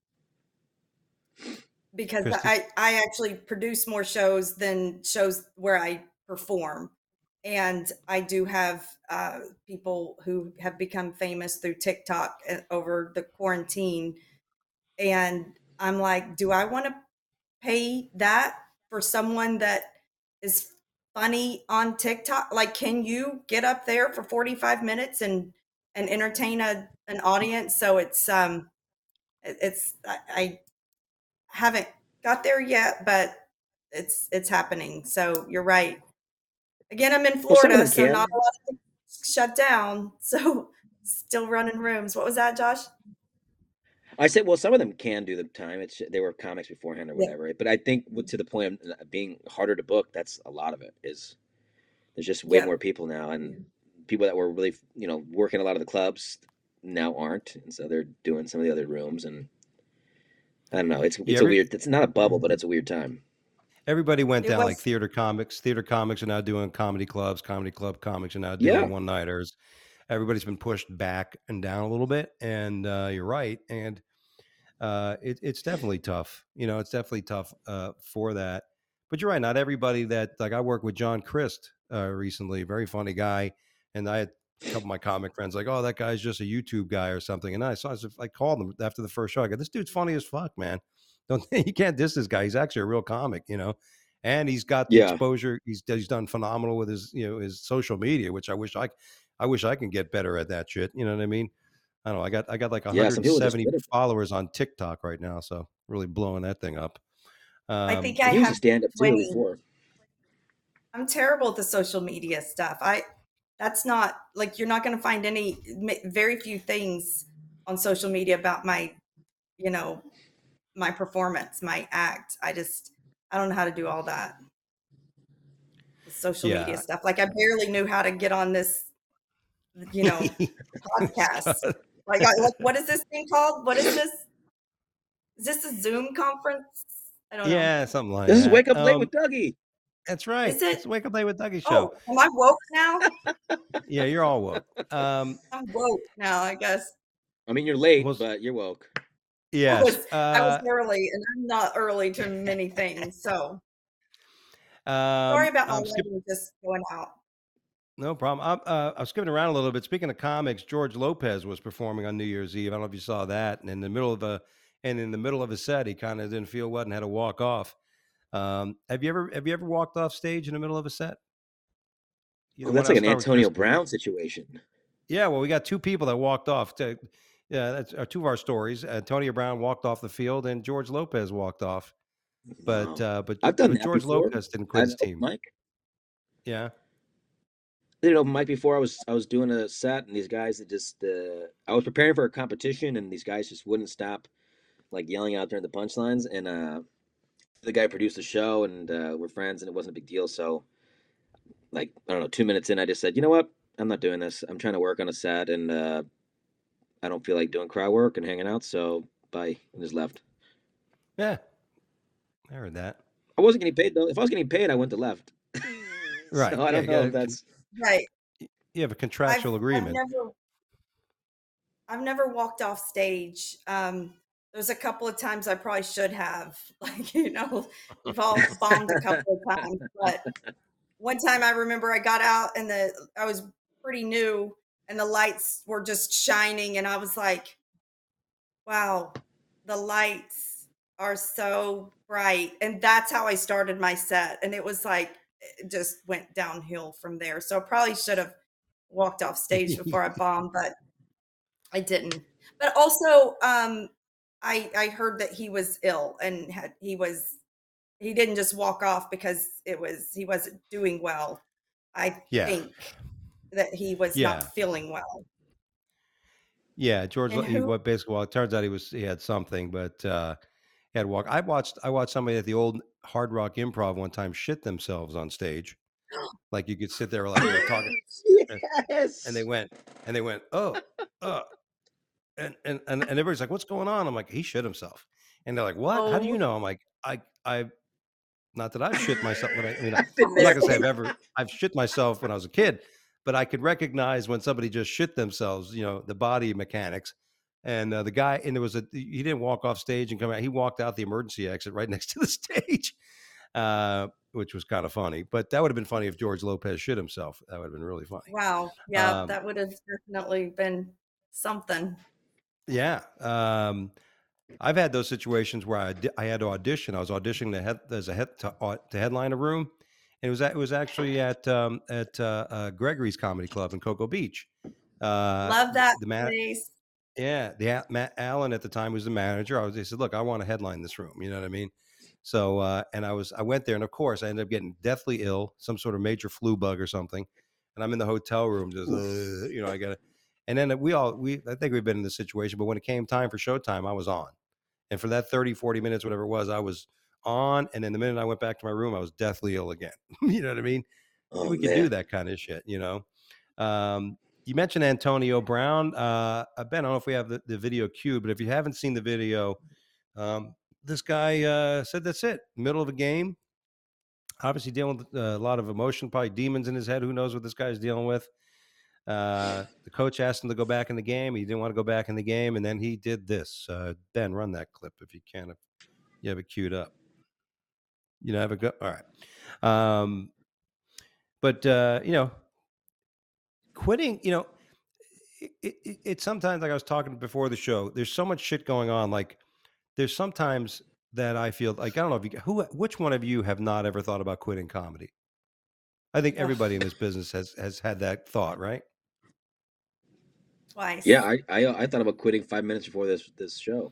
because Christy, I, I actually produce more shows than shows where I perform. And I do have uh, people who have become famous through TikTok uh, over the quarantine. And I'm like, do I want to pay that for someone that is funny on TikTok? Like, can you get up there for forty-five minutes and and entertain a an audience? So it's um it- it's I, I haven't got there yet, but it's it's happening. So you're right. Again, I'm in Well, some of Florida, them so not can. a lot of things shut down. So still running rooms. What was that, Josh? I said, well, some of them can do the time. It's they were comics beforehand or Yeah. whatever. But I think with, to the point of uh, being harder to book, that's a lot of it. Is there's just way Yeah. more people now, and people that were really you know working a lot of the clubs now aren't, and so they're doing some of the other rooms. And I don't know. It's Yeah, it's a every, weird. It's not a bubble, but it's a weird time. everybody went It down like was, theater comics. Theater comics are now doing comedy clubs. Comedy club comics are now Yeah. doing one nighters. Everybody's been pushed back and down a little bit, and uh, you're right. And uh, it, it's definitely tough. You know, it's definitely tough uh, for that. But you're right. Not everybody that like I worked with John Christ uh, recently, very funny guy, and I had a couple of my comic friends like, oh, that guy's just a YouTube guy or something. And I saw, I called him after the first show. I go, this dude's funny as fuck, man. Don't you can't diss this guy. He's actually a real comic, you know. And he's got the Yeah. exposure. He's he's done phenomenal with his you know his social media, which I wish I I wish I can get better at that shit. You know what I mean? I don't know. I got I got like Yeah. Some people just one hundred seventy did it. followers on TikTok right now, so really blowing that thing up. I Um, think I And he was a have stand-up too twenty. before. I'm terrible at the social media stuff. I that's not like you're not going to find any m- very few things on social media about my, you know, my performance, my act. I just I don't know how to do all that. The social media yeah, stuff. Like I barely knew how to get on this, you know, podcast. Like, I, like what is this thing called? What is this? Is this a Zoom conference? I don't know. yeah, something like This is that. Wake Up Late Um, with Dougie. that's right. Is it? It's the Wake Up Late with Dougie show. Oh, am I woke now? Yeah, you're all woke. Um, I'm woke now, I guess. I mean, you're late, well, but you're woke. I yes. was I was Uh, early, and I'm not early to many things. So um, sorry about my I'm skip- lighting just going out. no problem. I'm, uh, I'm skipping around a little bit. Speaking of comics, George Lopez was performing on New Year's Eve. I don't know if you saw that. And in the middle of a and in the middle of a set, he kind of didn't feel well and had to walk off. Um, have you ever have you ever walked off stage in the middle of a set? Either Well, one. that's like I'll an start with Antonio Kristen. Brown situation. Yeah, well, we got two people that walked off. To, yeah, that's uh, two of our stories. Antonio Brown walked off the field, and George Lopez walked off. But Wow. uh, but I've done but that George before. Lopez didn't I quit had his an open team. mic. Yeah, I did an open mic before. I was I was doing a set, and these guys that just uh, I was preparing for a competition, and these guys just wouldn't stop like yelling out during the punchlines. And uh, the guy produced the show, and uh, we're friends, and it wasn't a big deal. So like I don't know, two minutes in, I just said, you know what, I'm not doing this. I'm trying to work on a set, and uh, I don't feel like doing crowd work and hanging out. So bye, and just left. yeah, I heard that. I wasn't getting paid though. If I was getting paid, I wouldn't have left. Right. So I Yeah, don't you know gotta if that's Right. you have a I've contractual I've agreement. never I've never walked off stage. Um, there's a couple of times I probably should have. Like, you know, we've all bombed a couple of times. But one time I remember I got out and the I was pretty new and the lights were just shining and I was like, wow, the lights are so bright. And that's how I started my set. And it was like it just went downhill from there. So I probably should have walked off stage before I bombed, but I didn't. But also, um, I I heard that he was ill and had he was he didn't just walk off because it was he wasn't doing well. I Yeah. think that he was Yeah. not feeling well. Yeah, George. And He who? what basically? Well, it turns out he was he had something, but uh, he had walk. I watched I watched somebody at the old Hard Rock Improv one time shit themselves on stage. Like you could sit there like you're talking, and, yes. and they went and they went oh, uh, and and and and everybody's like, what's going on? I'm like, he shit himself, and they're like, what? How do you Oh, know? I'm like, I I not that I've shit myself, but I, I mean, I, I've been I'm not there. gonna say I've ever I've shit myself when I was a kid, but I could recognize when somebody just shit themselves, you know, the body mechanics. And uh, the guy, and there was a he didn't walk off stage and come out. He walked out the emergency exit right next to the stage, uh, which was kind of funny. But that would have been funny if George Lopez shit himself. That would have been really funny. wow. Yeah, Um, that would have definitely been something. yeah. Um, I've had those situations where I, di- I had to audition. I was auditioning to head as a head to, uh, to headline a room, and it was at, it was actually at um, at uh, uh, Gregory's Comedy Club in Cocoa Beach. Uh, Love that the man, place. yeah, the A- Matt Allen at the time was the manager. I was. He said, "Look, I want to headline this room." You know what I mean? So, uh, and I was. I went there, and of course, I ended up getting deathly ill, some sort of major flu bug or something. And I'm in the hotel room, just uh, you know, I got. And then we all, we, I think we've been in this situation, but when it came time for showtime, I was on. And for that thirty, forty minutes, whatever it was, I was on. And then the minute I went back to my room, I was deathly ill again. You know what I mean? Oh, we could man. do that kind of shit, you know? Um, you mentioned Antonio Brown. Uh, Ben, I don't know if we have the, the video queued, but if you haven't seen the video, um, this guy uh, said that's it. Middle of a game. Obviously dealing with uh, a lot of emotion, probably demons in his head. Who knows what this guy's dealing with? Uh, the coach asked him to go back in the game. He didn't want to go back in the game, and then he did this. Uh, Ben, run that clip if you can. If you have it queued up. You know, have a go. All right. Um, but uh, you know, quitting. You know, it, it, it sometimes, like I was talking before the show, there's so much shit going on. Like there's sometimes that I feel like, I don't know if you, who, which one of you have not ever thought about quitting comedy? I think everybody in this business has, has had that thought, right? Twice. Yeah, I, I I thought about quitting five minutes before this this show.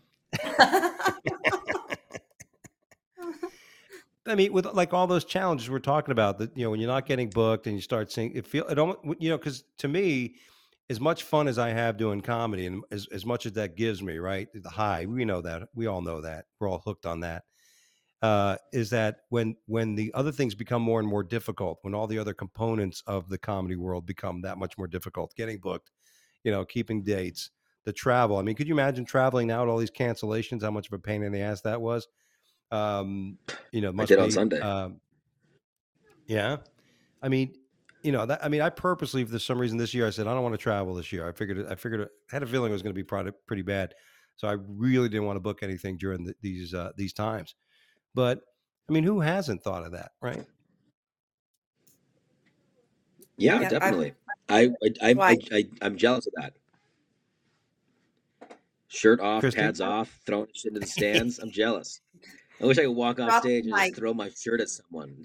I mean, with like all those challenges we're talking about, that, you know, when you're not getting booked and you start seeing it, feel it almost, you know, because to me, as much fun as I have doing comedy and as, as much as that gives me, right, the high, we know that, we all know that, we're all hooked on that. Uh, is that when when the other things become more and more difficult, when all the other components of the comedy world become that much more difficult, getting booked, you know, keeping dates, the travel. I mean, could you imagine traveling now with all these cancellations? How much of a pain in the ass that was? Um, you know, it I must did be on Sunday. Um, yeah, I mean, you know, that, I mean, I purposely, for some reason this year, I said I don't want to travel this year. I figured, it, I figured, it, I had a feeling it was going to be pretty, pretty bad, so I really didn't want to book anything during the, these uh, these times. But I mean, who hasn't thought of that, right? Yeah, Yeah, definitely. I I, I, Why? I I I'm jealous of that. Shirt off, Christy? pads off, throwing shit into the stands. I'm jealous. I wish I could walk off Drop the stage and just mic. throw my shirt at someone.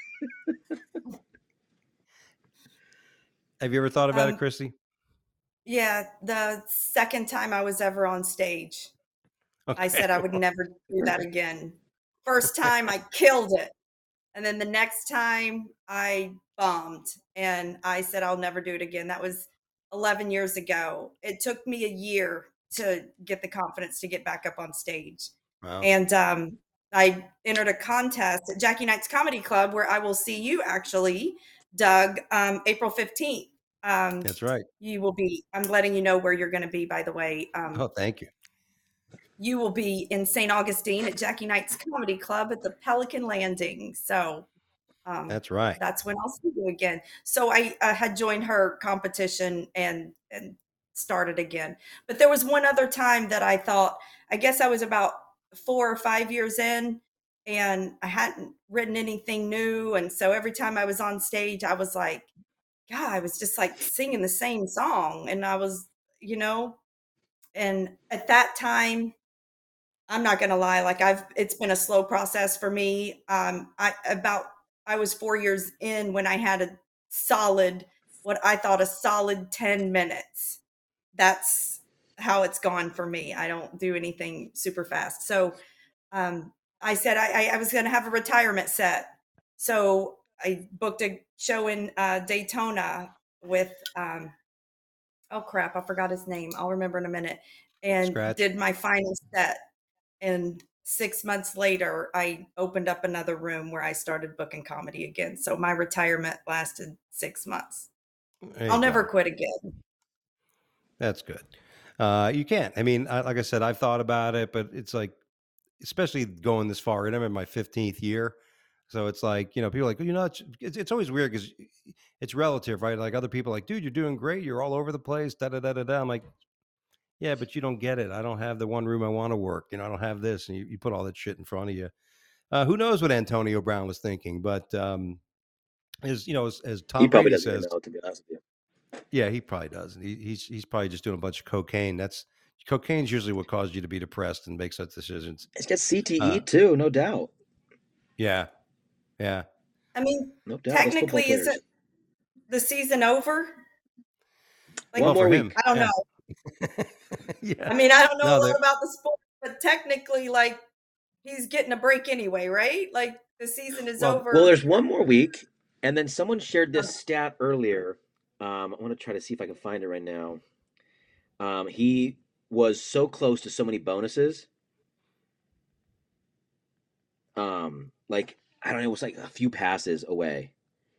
Have you ever thought about it, Um, Christy? Yeah, the second time I was ever on stage, I Okay. said I would never do that again. First time I killed it. And then the next time I bombed and I said I'll never do it again. That was eleven years ago. It took me a year to get the confidence to get back up on stage. Wow. And um, I entered a contest at Jackie Knight's Comedy Club where I will see you actually, Doug, um, April fifteenth. Um, That's right. You will be, I'm letting you know where you're going to be, by the way. Um, Oh, thank you. you will be in Saint Augustine at Jackie Knight's Comedy Club at the Pelican Landing. So um, That's right. that's when I'll see you again. So I uh, had joined her competition and and started again. But there was one other time that I thought, I guess I was about four or five years in and I hadn't written anything new. And so every time I was on stage, I was like, God, I was just like singing the same song. And I was, you know, and at that time, I'm not going to lie, like I've, it's been a slow process for me. Um, I, about, I was four years in when I had a solid, what I thought a solid ten minutes. That's how it's gone for me. I don't do anything super fast. So, um, I said I, I was going to have a retirement set. So I booked a show in uh, Daytona with, um, oh crap, I forgot his name. I'll remember in a minute. And Scratch. did my final set. And six months later, I opened up another room where I started booking comedy again. So my retirement lasted six months. There I'll you never go. quit again. That's good. Uh, you can't. I mean, I, like I said, I've thought about it, but it's like, especially going this far, and I'm in my fifteenth year. So it's like, you know, people are like, you know, it's, it's, it's always weird because it's relative, right? Like other people are like, dude, you're doing great. You're all over the place. Da, da, da, da, da. I'm like, yeah, but you don't get it. I don't have the one room I want to work. You know, I don't have this. And you, you put all that shit in front of you. Uh, who knows what Antonio Brown was thinking? But um, as, you know, as, as Tom He probably Brady doesn't even says, know, to be honest with you. yeah, he probably does. He, he's he's probably just doing a bunch of cocaine. That's cocaine's usually what causes you to be depressed and make such decisions. It's got C T E Uh, too, no doubt. Yeah, yeah. I mean, No doubt. Those football technically, players. isn't the season over? Like, One Well, more for week. him, I don't yeah. know. Yeah. I mean, I don't know No, a they're- lot about the sport, but technically, like, he's getting a break anyway, right? Like, the season is Well- over. Well, there's one more week, and then someone shared this stat earlier. Um, I want to try to see if I can find it right now. Um, he was so close to so many bonuses. Um, like I don't know, it was like a few passes away.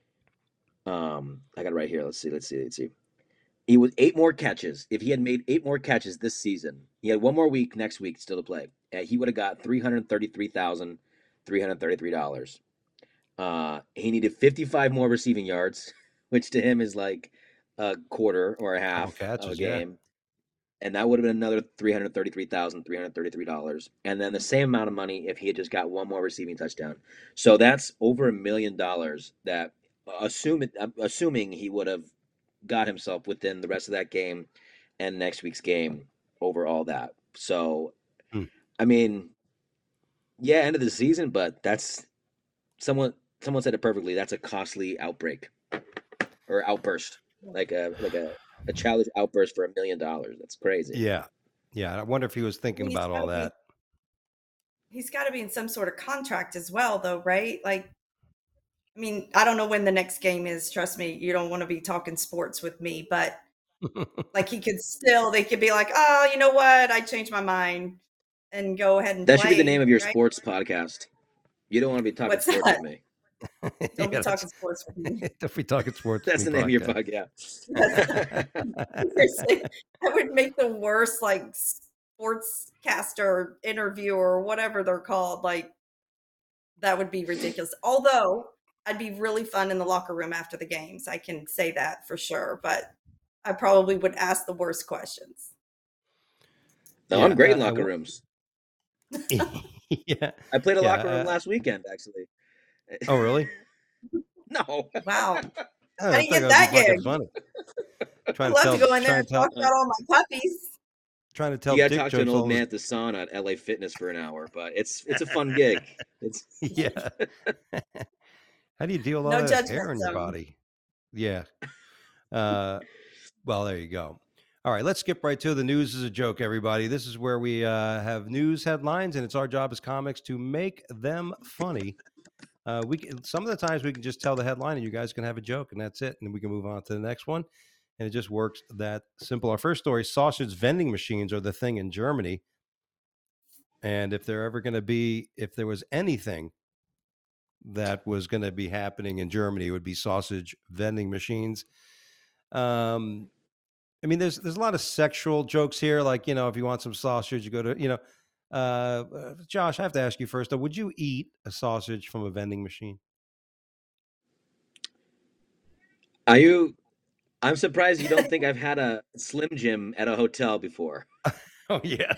Um, I got it right here. Let's see. Let's see. Let's see. He was eight more catches. If he had made eight more catches this season, he had one more week next week still to play. Uh, he would have got three hundred thirty-three thousand three hundred thirty-three dollars. Uh, he needed fifty-five more receiving yards, which to him is like a quarter or a Couple half of a catches, yeah. game. And that would have been another three hundred thirty-three thousand three hundred thirty-three dollars. And then the same amount of money if he had just got one more receiving touchdown. So that's over a million dollars that, assuming, assuming he would have got himself within the rest of that game and next week's game over all that. So, Hmm. I mean, yeah, end of the season, but that's someone someone said it perfectly. That's a costly outbreak or outburst, like a like a, a childish outburst for a million dollars. That's crazy. Yeah. Yeah. I wonder if he was thinking He's about all gotta be that. he's got to be in some sort of contract as well, though, right? Like, I mean, I don't know when the next game is. Trust me, you don't want to be talking sports with me, but like he could still, they could be like, oh, you know what? I changed my mind and go ahead and That should be the name play, of your right? sports podcast. You don't want to be talking What's sports that? with me. Don't Yeah, be talking sports with me. Don't be talking sports. That's with the me name of your podcast. podcast. Seriously, I would make the worst like sportscaster interviewer or whatever they're called. Like that would be ridiculous. Although I'd be really fun in the locker room after the games. I can say that for sure. But I probably would ask the worst questions. No, Yeah, I'm great uh, in I locker w- rooms. yeah. I played a Yeah, locker room uh, last weekend, actually. Oh, really? No. Wow. Oh, How I do you thought get that that was fucking gig? funny. I'd Trying to love tell, to go in there trying and to tell, talk about all my puppies. trying to tell You got to dick talk to an jokes. old All man this, at the sauna at L A Fitness for an hour, but it's it's a fun gig. It's yeah. How do you deal with all No that judgment hair in your zone. body? Yeah. Uh, well, there you go. All right, let's skip right to the news is a joke, everybody. This is where we uh, have news headlines, and it's our job as comics to make them funny. Uh, we can, some of the times we can just tell the headline, and you guys can have a joke, and that's it, and we can move on to the next one. And it just works that simple. Our first story: sausage vending machines are the thing in Germany. And if they're ever going to be, if there was anything that was going to be happening in Germany, it would be sausage vending machines. Um, I mean, there's there's a lot of sexual jokes here. Like, you know, if you want some sausage, you go to, you know, uh, uh, Josh, I have to ask you first, though, would you eat a sausage from a vending machine? Are you? I'm surprised you don't think I've had a Slim Jim at a hotel before. Oh, yeah.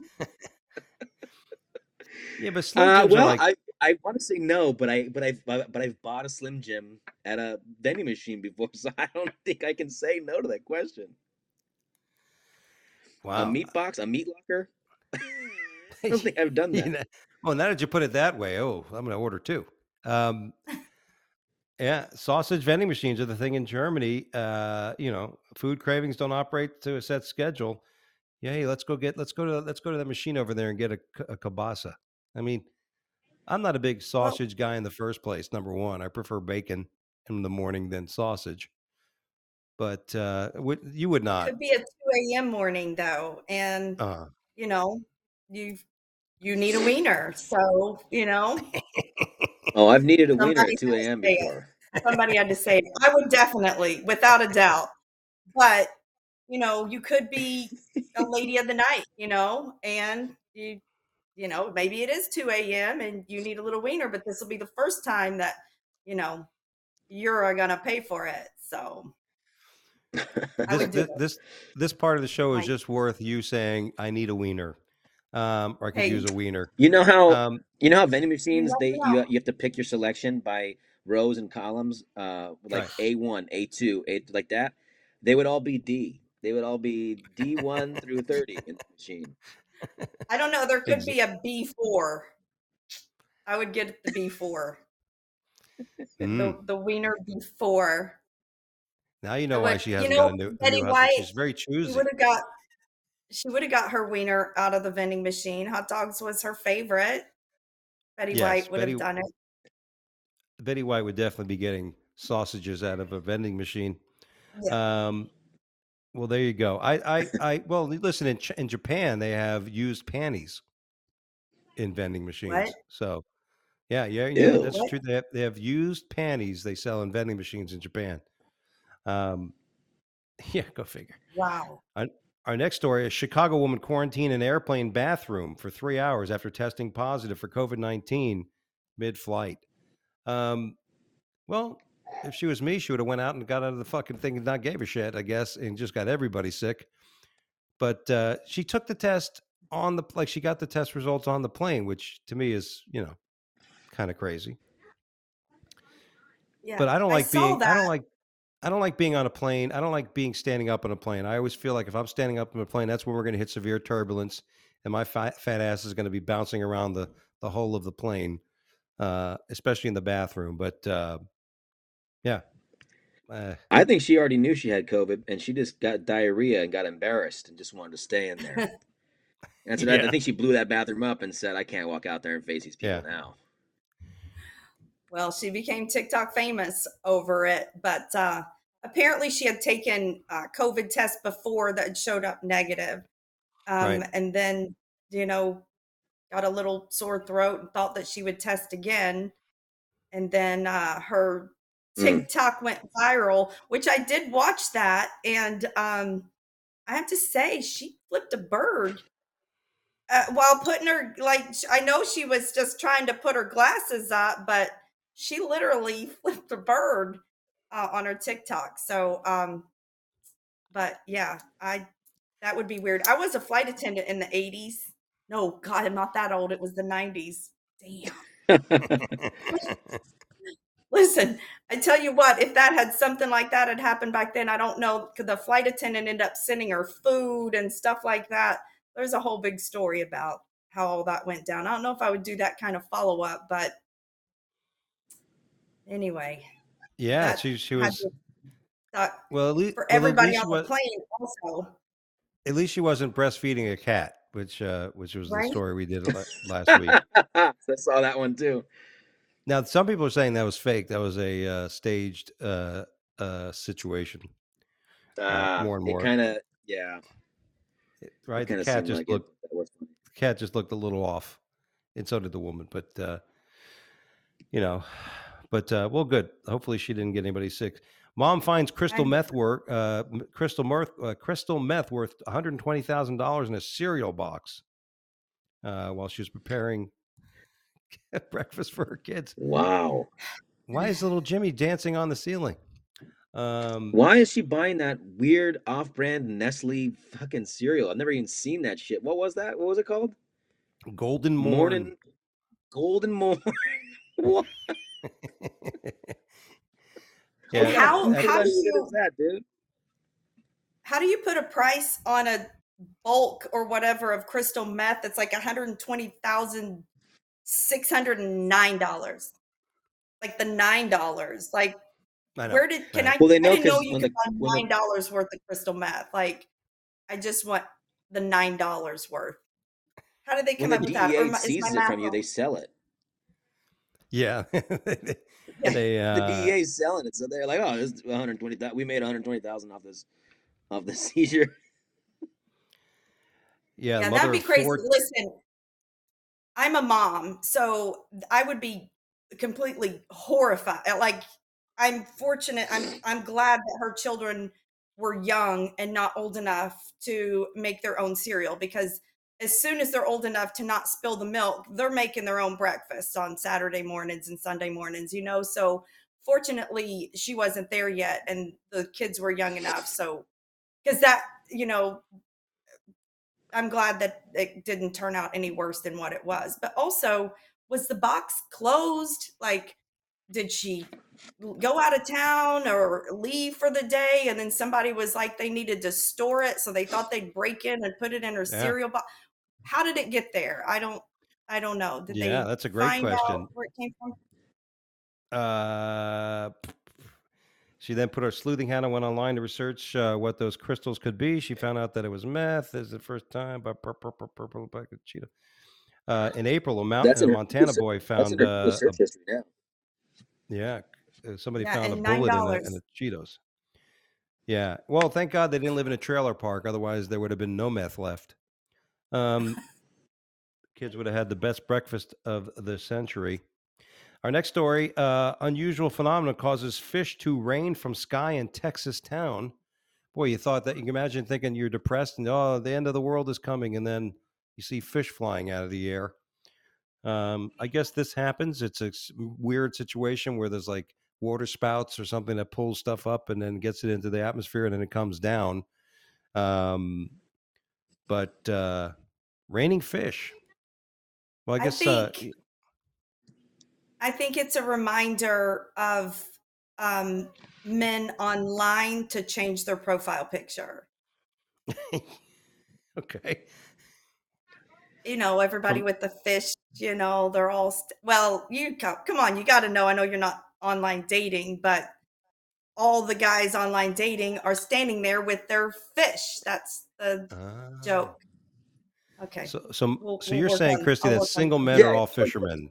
Yeah, but Slim Uh, Jims are well, like, I I want to say no, but I but I've but I've bought a Slim Jim at a vending machine before, so I don't think I can say no to that question. A wow. meat box, a meat locker. I don't think I've done You that. know, well, now that you put it that way, oh, I'm going to order two. Um, yeah, sausage vending machines are the thing in Germany. Uh, you know, food cravings don't operate to a set schedule. Yeah, hey, let's go get, let's go to, let's go to that machine over there and get a, k- a kielbasa. I mean, I'm not a big Well, sausage guy in the first place. Number one, I prefer bacon in the morning than sausage. But uh, would, you would not. could be a two a.m. morning though, and Uh, you know, you you need a wiener, so you know, Oh, I've needed a wiener somebody at two had to a.m. say it. before. Somebody had to say it. I would definitely, without a doubt. But you know, you could be a lady of the night, you know, and you you know, maybe it is two a.m. and you need a little wiener, but this will be the first time that, you know, you're gonna pay for it. So I this, would do this it. this this part of the show is Like, just worth you saying, "I need a wiener," um, or I could hey, use a wiener. You know how Um, you know how vending you machines never they you know. you have to pick your selection by rows and columns, uh, like right. A one, A two, A like that. They would all be D. They would all be D one through thirty in the machine. I don't know. There could Ex- be a B four. I would get the B four. mm. The the wiener B four. Now you I know why would, she you hasn't know, got a new, a Betty new husband. White, She's very she choosy. would have got she would have got her wiener out of the vending machine. Hot dogs was her favorite. Betty Yes, White would Betty have done it. Betty White would definitely be getting sausages out of a vending machine. Yeah. Um, Well, there you go. I, I, I well, listen, in, in Japan, they have used panties in vending machines. What? So, yeah, yeah, yeah, Ew. that's What? true. They have, they have used panties they sell in vending machines in Japan. Um, yeah, go figure. Wow. Our, our next story: a Chicago woman quarantined in an airplane bathroom for three hours after testing positive for COVID nineteen mid-flight. Um, well, if she was me, she would have went out and got out of the fucking thing and not gave a shit, I guess, and just got everybody sick. But uh, she took the test on the like she got the test results on the plane, which to me is, you know, kind of crazy. Yeah. But I don't I like saw being I that. don't like I don't like being on a plane. I don't like being standing up on a plane. I always feel like if I'm standing up on a plane, that's when we're going to hit severe turbulence, and my fat, fat ass is going to be bouncing around the the whole of the plane, uh, especially in the bathroom. But uh, yeah, uh, I think she already knew she had COVID, and she just got diarrhea and got embarrassed and just wanted to stay in there. And that's what I, I yeah, think she blew that bathroom up and said, "I can't walk out there and face these people yeah, now." Well, she became TikTok famous over it, but uh, apparently she had taken a COVID test before that showed up negative. Um, right. and then, you know, got a little sore throat and thought that she would test again. And then uh, her Mm. TikTok went viral, which I did watch that. And um, I have to say, she flipped a bird uh, while putting her, like, I know she was just trying to put her glasses up, but she literally flipped a bird uh, on her TikTok. So, um, but yeah, I, that would be weird. I was a flight attendant in the eighties. No, God, I'm not that old. It was the nineties. Damn. Listen, I tell you what, if that had something like that had happened back then, I don't know. Could the flight attendant end up sending her food and stuff like that? There's a whole big story about how all that went down. I don't know if I would do that kind of follow up, but anyway, Yeah, that she she had was to suck well at least for well at everybody least on she the was plane also, at least she wasn't breastfeeding a cat, which uh which was the right? story we did la- last week. I saw that one too. Now, some people are saying that was fake. That was a uh, staged uh, uh, situation. Uh, Ah, more and it more, kind of, yeah, It- it right? The kind of cat seemed just like it. looked. That was funny. The cat just looked a little off, and so did the woman. But uh, you know, but uh, well, good. Hopefully, she didn't get anybody sick. Mom finds crystal I, meth work. Uh, m- crystal meth. Uh, crystal meth worth one hundred twenty thousand dollars in a cereal box uh, while she was preparing breakfast for her kids. Wow. Why is little Jimmy dancing on the ceiling? Um, Why is she buying that weird off-brand Nestle fucking cereal? I've never even seen that shit. What was that? What was it called? Golden Morn. Morning Golden Morn. What? Yeah, What how kind of how do shit you is that, dude? how do you put a price on a bulk or whatever of crystal meth? It's like one hundred twenty thousand six hundred nine dollars. Like the nine dollars. Like I know. where did can I know. I? Well, they I know didn't know because you when could the buy when the nine dollars worth of crystal meth. Like I just want the nine dollars worth. How did they when come the up with that? Or D E A my, is my seizes it math from you, wrong? they sell it. Yeah. Yeah. they The uh D E A is selling it, so they're like, "Oh, this is one hundred twenty thousand. We made one hundred twenty thousand off this off the seizure." yeah, the Yeah, mother that'd be of crazy. four. Listen, I'm a mom, so I would be completely horrified. Like I'm fortunate. I'm I'm glad that her children were young and not old enough to make their own cereal because as soon as they're old enough to not spill the milk, they're making their own breakfast on Saturday mornings and Sunday mornings, you know. So fortunately, she wasn't there yet and the kids were young enough. So because that, you know, I'm glad that it didn't turn out any worse than what it was. But also, was the box closed? Like, did she go out of town or leave for the day? And then somebody was like, they needed to store it. So they thought they'd break in and put it in her Yeah. cereal box. How did it get there? I don't, I don't know. Did Yeah, they that's a great find question. out where it came from? Uh she then put her sleuthing hat and went online to research uh, what those crystals could be. She found out that it was meth. This is the first time. But purple, purple, purple, purple, Cheetah. Uh, in April, a, Mount, That's a in her Montana Google, boy search- that's in found her Google uh, a search history now. yeah, uh, somebody Yeah, found a and nine bullet in a, in dollars. a Cheetos. Yeah. Well, thank God they didn't live in a trailer park. Otherwise, there would have been no meth left. Um, kids would have had the best breakfast of the century. Our next story, uh, unusual phenomenon causes fish to rain from sky in Texas town. Boy, you thought that. You can imagine thinking you're depressed and, oh, the end of the world is coming. And then you see fish flying out of the air. Um, I guess this happens. It's a s- weird situation where there's like water spouts or something that pulls stuff up and then gets it into the atmosphere and then it comes down. Um, but uh, raining fish. Well, I I guess uh, think I think it's a reminder of um, men online to change their profile picture. okay. You know, everybody From with the fish, you know, they're all, st- well, you co- come on, you got to know. I know you're not online dating, but all the guys online dating are standing there with their fish. That's the uh, joke. Okay. so so We'll, so we'll you're work saying, on, Christy, I'll that work on single men Yeah, are all it's like- fishermen.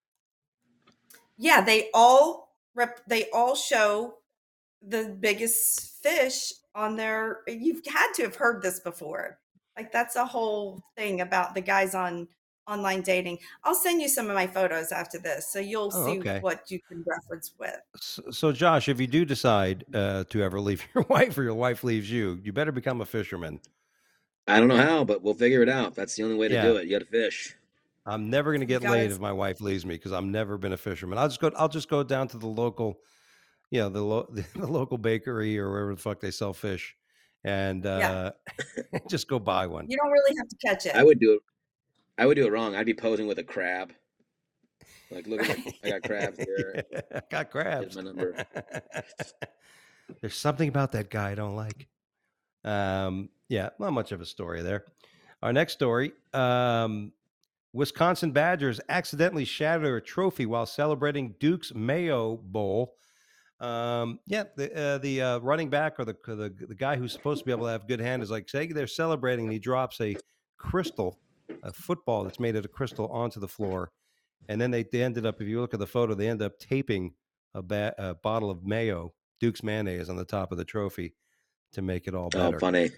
Yeah, they all rep, they all show the biggest fish on their, you've had to have heard this before. Like that's a whole thing about the guys on online dating. I'll send you some of my photos after this so you'll Oh, see okay. what you can reference with. So, so Josh, if you do decide uh, to ever leave your wife or your wife leaves you, you better become a fisherman. I don't know how, but we'll figure it out. That's the only way to Yeah. do it. You got to fish. I'm never going to get got laid it. if my wife leaves me because I've never been a fisherman. I'll just go. I'll just go down to the local, you know, the lo- the local bakery or wherever the fuck they sell fish, and uh, Yeah. just go buy one. You don't really have to catch it. I would do it. I would do it wrong. I'd be posing with a crab. Like, look at me. I got crabs here. Yeah, I got crabs. Here's my number. There's something about that guy I don't like. Um, yeah, not much of a story there. Our next story. Um, Wisconsin Badgers accidentally shatter a trophy while celebrating Duke's Mayo Bowl. Um, yeah, the uh, the uh, running back or the, the the guy who's supposed to be able to have good hand is like, say they're celebrating, and he drops a crystal, a football that's made out of crystal onto the floor, and then they, they ended up, if you look at the photo, they end up taping a, ba- a bottle of mayo, Duke's mayonnaise, on the top of the trophy to make it all better. Oh, funny.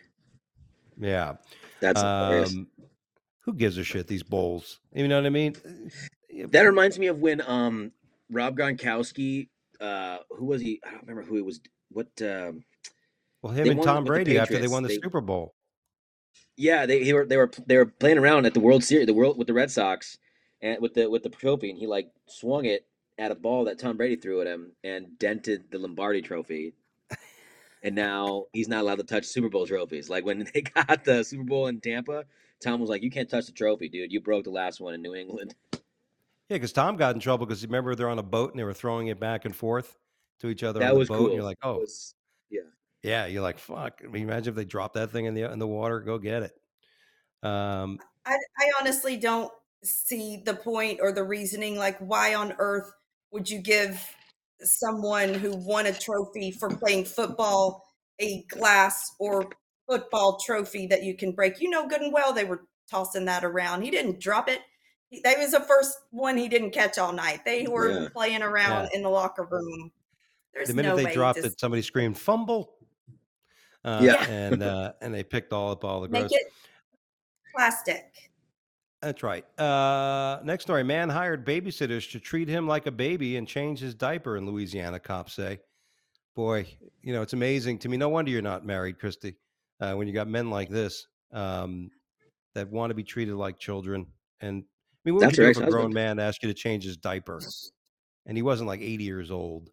Yeah. That's hilarious. Um, who gives a shit, these bowls? You know what I mean? That reminds me of when um Rob Gronkowski, uh, who was he? I don't remember who he was. What? Um, Well, him they and won Tom with the Brady after they Patriots. won the They- Super Bowl. yeah, they, they were they were they were playing around at the World Series, the world with the Red Sox, and with the with the trophy, and he like swung it at a ball that Tom Brady threw at him and dented the Lombardi Trophy. And now he's not allowed to touch Super Bowl trophies. Like when they got the Super Bowl in Tampa, Tom was like, "You can't touch the trophy, dude. You broke the last one in New England." Yeah, because Tom got in trouble because remember they're on a boat and they were throwing it back and forth to each other That on the was boat. cool. And you're like, That oh, was- yeah. yeah. You're like, fuck. I mean, imagine if they dropped that thing in the in the water. Go get it. Um, I, I honestly don't see the point or the reasoning. Like, why on earth would you give someone who won a trophy for playing football a glass or football trophy that you can break? You know good and well they were tossing that around. He didn't drop it. He, that was the first one he didn't catch all night. They were Yeah. playing around Yeah. in the locker room. There's the minute no they way dropped to it, somebody screamed fumble. Uh, Yeah. and uh, and they picked all up all the make gross. it plastic. That's right. Uh, next story: man hired babysitters to treat him like a baby and change his diaper in Louisiana. Cops say. Boy, you know, it's amazing to me. No wonder you're not married, Christy, uh, when you got men like this um, that want to be treated like children. And I mean, what would That's you your do if a grown ex-husband. man asked you to change his diaper? And he wasn't like eighty years old.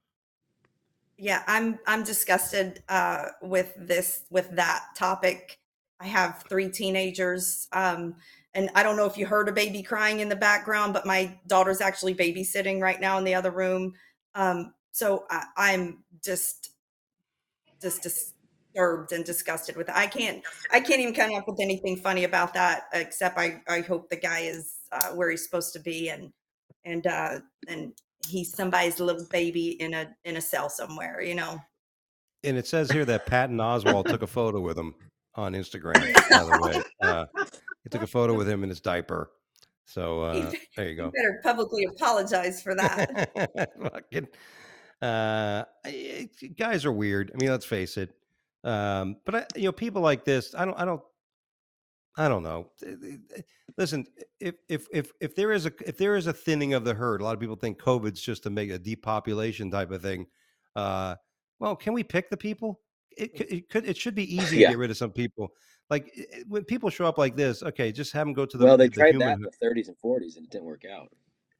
Yeah, I'm I'm disgusted uh, with this with that topic. I have three teenagers, um, and I don't know if you heard a baby crying in the background, but my daughter's actually babysitting right now in the other room. Um, so I, I'm just just disturbed and disgusted with it. I can't I can't even come up with anything funny about that, except I I hope the guy is uh, where he's supposed to be and and uh, and he's somebody's little baby in a in a cell somewhere, you know. And it says here that Patton Oswalt took a photo with him on Instagram, by the way. Uh, he took a photo with him in his diaper. So uh, there you You go. better publicly apologize for that. Fucking, Uh, I- I- guys are weird. I mean, let's face it. Um, but I, you know, people like this, I don't, I don't, I don't know. Listen, if if if if there is a if there is a thinning of the herd, a lot of people think COVID's just to make a depopulation type of thing. Uh, well, can we pick the people? It, c- it could it should be easy to Yeah. get rid of some people. Like i- i- when people show up like this, okay, just have them go to the Well, they the tried that human. in the thirties and forties, and it didn't work out.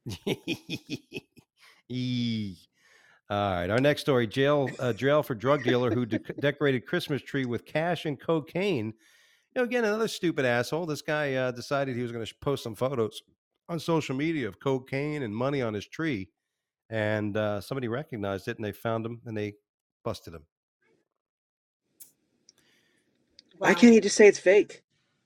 Eee. All right, our next story: jail uh, jail for drug dealer who de- decorated Christmas tree with cash and cocaine. You know, again, another stupid asshole. This guy uh, decided he was going to post some photos on social media of cocaine and money on his tree, and uh, somebody recognized it, and they found him, and they busted him. Why Wow. can't he just say it's fake?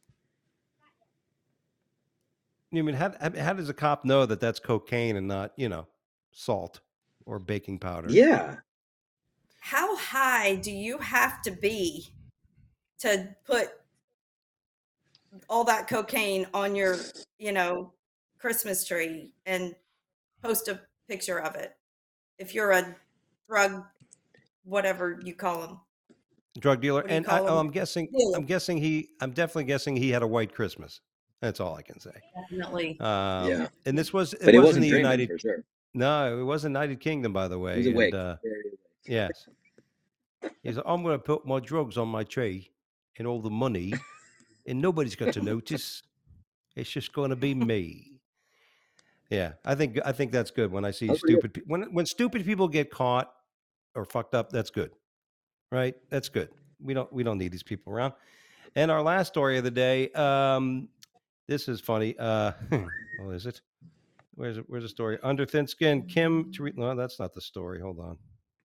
You mean how how does a cop know that that's cocaine and not, you know, salt or baking powder? Yeah. How high do you have to be to put all that cocaine on your, you know, Christmas tree and post a picture of it? If you're a drug, whatever you call them, Drug dealer, what do you and I, call oh, them? I'm guessing, Dealer. I'm guessing he, I'm definitely guessing he had a white Christmas. That's all I can say. Definitely. Um, Yeah. and this was it But it wasn't wasn't the dreaming United. for sure. No, it wasn't United Kingdom, by the He was way. And awake. uh, Very awake. yes, he's like, I'm going to put my drugs on my tree and all the money, and nobody's got to notice. It's just going to be me. Yeah, I think I think that's good when I see That was pretty good. stupid pe- when when stupid people get caught or fucked up. That's good, right? That's good. We don't we don't need these people around. And our last story of the day. Um, this is funny. Uh, oh, is it? Where's it? Where's the story? Under thin skin, Kim. Tere- no, that's not the story. Hold on.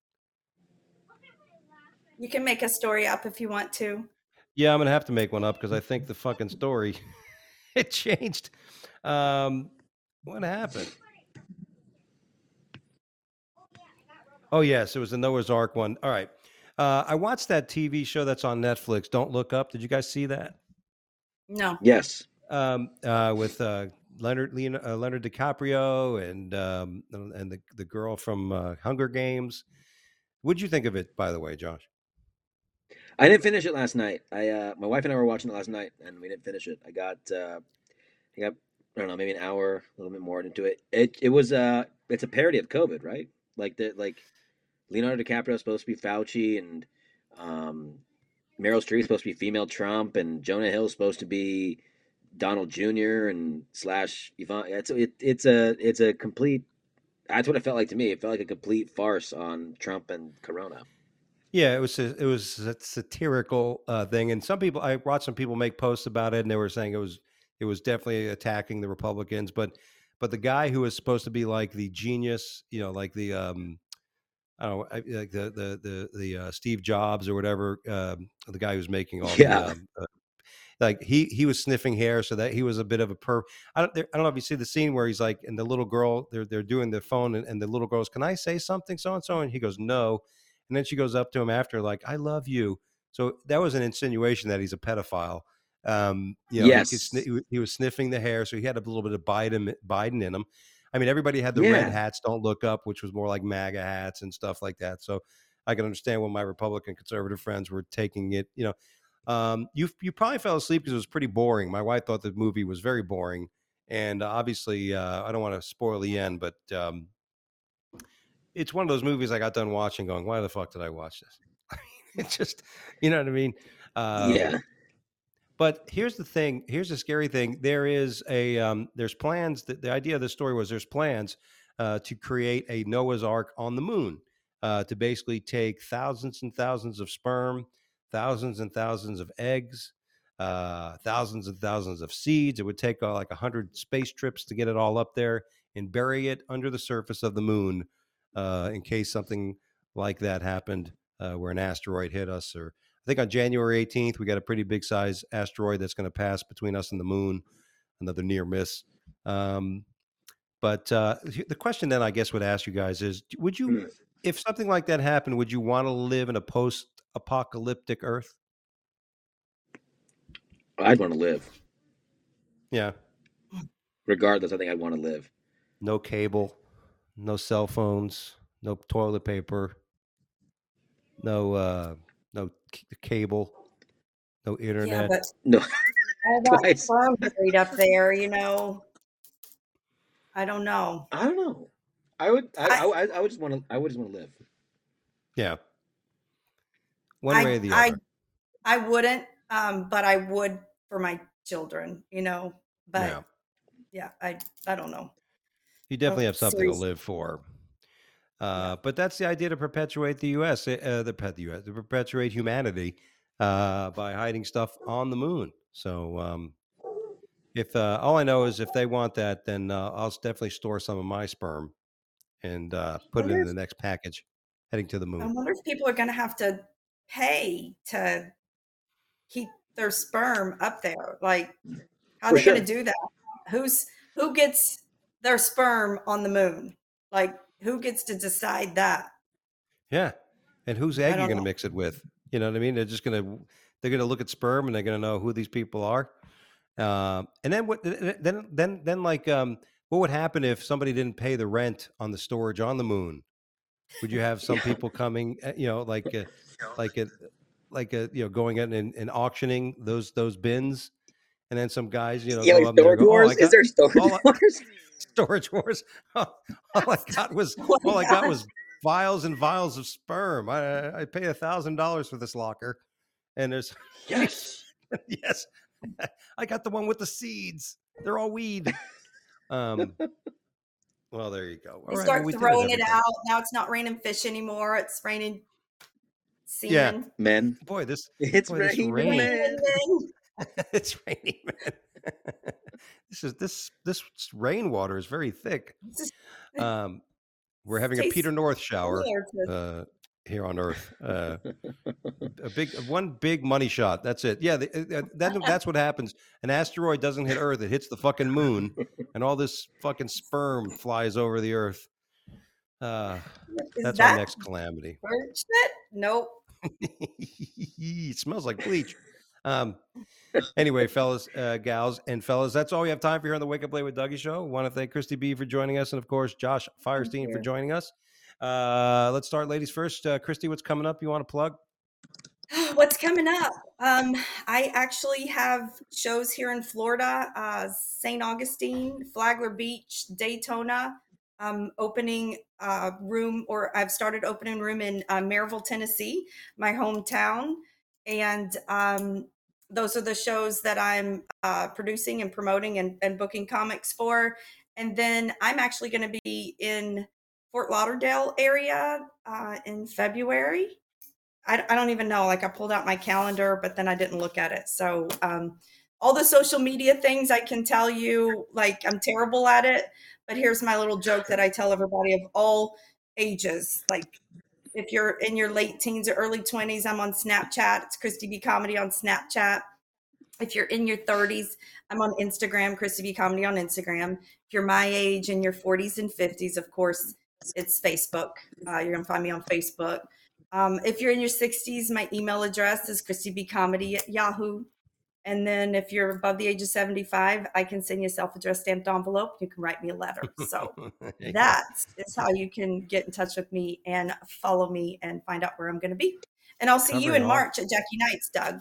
You can make a story up if you want to. Yeah, I'm gonna have to make one up because I think the fucking story it changed. Um, what happened? Oh yes, it was the Noah's Ark one. All right. Uh, I watched that T V show that's on Netflix. Don't Look Up. Did you guys see that? No. Yes. Um, uh, with uh, Leonard Leon, uh, Leonard DiCaprio and um, and the the girl from uh, Hunger Games. What'd you think of it, by the way, Josh? I didn't finish it last night. I uh my wife and I were watching it last night and we didn't finish it. I got uh I got I don't know, maybe an hour, a little bit more into it. It it was uh it's a parody of COVID, right? Like the like Leonardo DiCaprio is supposed to be Fauci and um Meryl Streep is supposed to be female Trump and Jonah Hill is supposed to be Donald Junior and slash Yvonne. It's it, it's a it's a complete. That's what it felt like to me. It felt like a complete farce on Trump and Corona. Yeah, it was a, it was a satirical uh, thing, and some people I watched some people make posts about it, and they were saying it was it was definitely attacking the Republicans, but but the guy who was supposed to be like the genius, you know, like the um, I don't know, I- like the the the the uh, Steve Jobs or whatever, um, the guy who's making all the Yeah, um, uh, like he he was sniffing hair, so that he was a bit of a perv. I don't I don't know if you see the scene where he's like, and the little girl they're they're doing the phone, and, and the little girl's, can I say something so and so, and he goes no, and then she goes up to him after like, I love you. So that was an insinuation that he's a pedophile. Um, you know, he could yes, sni- he was sniffing the hair, so he had a little bit of Biden Biden in him. I mean, everybody had the red yeah, hats, don't look up, which was more like MAGA hats and stuff like that. So I can understand when my Republican conservative friends were taking it, you know, um, you you probably fell asleep because it was pretty boring. My wife thought the movie was very boring, and uh, obviously, uh, I don't want to spoil the end, but um, it's one of those movies I got done watching, going, "Why the fuck did I watch this?" It's just, you know what I mean. Um, yeah. but here's the thing. Here's the scary thing. There is a um, there's plans. That the idea of the story was there's plans uh, to create a Noah's Ark on the moon uh, to basically take thousands and thousands of sperm, thousands and thousands of eggs, uh, thousands and thousands of seeds. It would take uh, like a hundred space trips to get it all up there and bury it under the surface of the moon uh, in case something like that happened, uh, where an asteroid hit us, or I think on January eighteenth, we got a pretty big size asteroid that's going to pass between us and the moon, another near miss. Um, but uh, the question then I guess would ask you guys is, would you, Hmm. if something like that happened, would you want to live in a post apocalyptic Earth? I'd want to live. Yeah. Regardless, I think I'd want to live. No cable, no cell phones, no toilet paper, no uh, no c- cable, no Yeah, internet. but No, all that twice. sperm buried up there, you know. I don't know. I don't know. I would. I. I I, I would just want to. I would just want to live. Yeah, one way I or the I other. I wouldn't, um, but I would for my children, you know. But Yeah, yeah, I I don't know. you definitely Oh, have something to seriously, live for. yeah. Uh, but that's the idea to perpetuate the U S, uh, the pet the U S, to perpetuate humanity uh, by hiding stuff on the moon. So um, if uh, all I know is if they want that, then uh, I'll definitely store some of my sperm and uh, I put it wonder in if the next package heading to the I moon. wonder if people are going to have to pay to keep their sperm up there. Like, how are For they going sure. to do that? Who's who gets their sperm on the moon? Like, who gets to decide that? Yeah, and whose I egg you're don't going to know. mix it with? You know what I mean? They're just going to they're going to look at sperm and they're going to know who these people are. Um, and then what? Then then then like um, what would happen if somebody didn't pay the rent on the storage on the moon? Would you have some Yeah. people coming, uh, you know, like uh, like a like a you know going in and, and auctioning those those bins, and then some guys you know Yeah. go Like up there and Storage go, oh, I Wars. Is got there Storage all I, Wars? storage wars. all I got was Oh my all I got gosh. was vials and vials of sperm. I I pay a thousand dollars for this locker, and there's Yes. yes, I got the one with the seeds. They're all weed. Um, well, there you go. All They right, well, start we did it, throwing it everybody. out. Now it's not raining fish anymore. It's raining Yeah, semen. Men. boy, this It's boy, this raining rain. men. It's raining, man. this is this this rainwater is very thick. It's just- Um, we're it having a tastes Peter North shower similar to uh, here on Earth. Uh, a big one big money shot. That's it. Yeah, the, uh, that, that's what happens. An asteroid doesn't hit Earth; it hits the fucking moon, and all this fucking sperm flies over the Earth. Uh, Is that's our that next calamity. bird shit? Nope. It smells like bleach. Um, anyway, fellas, uh, gals, and fellas, that's all we have time for here on the Wake Up Late with Dougie show. Want to thank Christy B for joining us, and of course, Josh Firestein for you. joining us. Uh, let's start, ladies first. Uh, Christy, what's coming up? You want to plug? What's coming up? Um, I actually have shows here in Florida, uh, Saint Augustine, Flagler Beach, Daytona. Um, opening uh, room, or I've started opening room in uh, Maryville, Tennessee, my hometown, and um, those are the shows that I'm uh, producing and promoting and, and booking comics for. And then I'm actually going to be in Fort Lauderdale area uh, in February. I, I don't even know. Like, I pulled out my calendar, but then I didn't look at it. So um, all the social media things, I can tell you, like, I'm terrible at it. But here's my little joke that I tell everybody of all ages. Like, if you're in your late teens or early twenties, I'm on Snapchat. It's Christy B Comedy on Snapchat. If you're in your thirties, I'm on Instagram, Christy B Comedy on Instagram. If you're my age, in your forties and fifties, of course, it's Facebook. Uh, you're going to find me on Facebook. Um, if you're in your sixties, my email address is christybcomedy at Yahoo. And then if you're above the age of seventy-five, I can send you a self-addressed stamped envelope. You can write me a letter. So that is how you can get in touch with me and follow me and find out where I'm going to be. And I'll see you Covering in all- March at Jackie Knight's, Doug.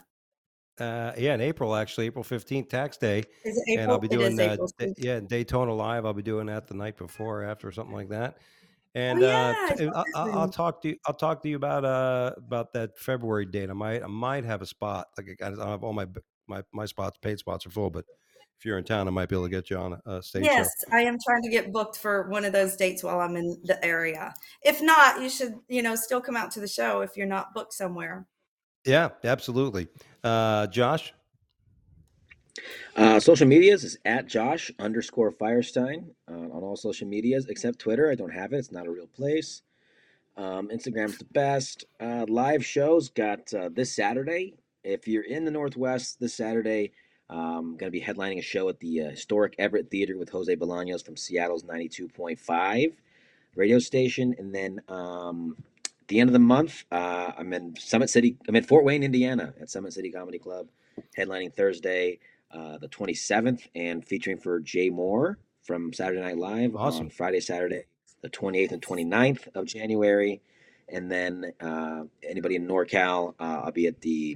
Uh, yeah, in April, actually, April fifteenth, tax day. Is it April? And I'll be It doing, is uh, April. d- yeah, Daytona Live. I'll be doing that the night before or after or something like that. And Oh, uh, yeah, I t- saw I- this I'll, I'll one. talk to you. I'll talk to you about uh about that February date. I might I might have a spot. Like I don't have all my my my spots, paid spots are full, but if you're in town, I might be able to get you on a, a stage Yes, show. I am trying to get booked for one of those dates while I'm in the area. If not, you should, you know, still come out to the show if you're not booked somewhere. Yeah, absolutely. Uh, Josh. Uh, social medias is at Josh underscore Firestein uh, on all social medias except Twitter. I don't have it. It's not a real place. Um, Instagram's the best. Uh, live shows got uh, this Saturday. If you're in the Northwest this Saturday, I'm going to be headlining a show at the uh, historic Everett Theater with Jose Bolaños from Seattle's ninety-two point five radio station. And then um, at the end of the month, uh, I'm in Summit City. I'm in Fort Wayne, Indiana at Summit City Comedy Club, headlining Thursday, uh, the twenty-seventh, and featuring for Jay Moore from Saturday Night Live Awesome. on Friday, Saturday, the twenty-eighth and twenty-ninth of January. And then uh, anybody in NorCal, uh, I'll be at the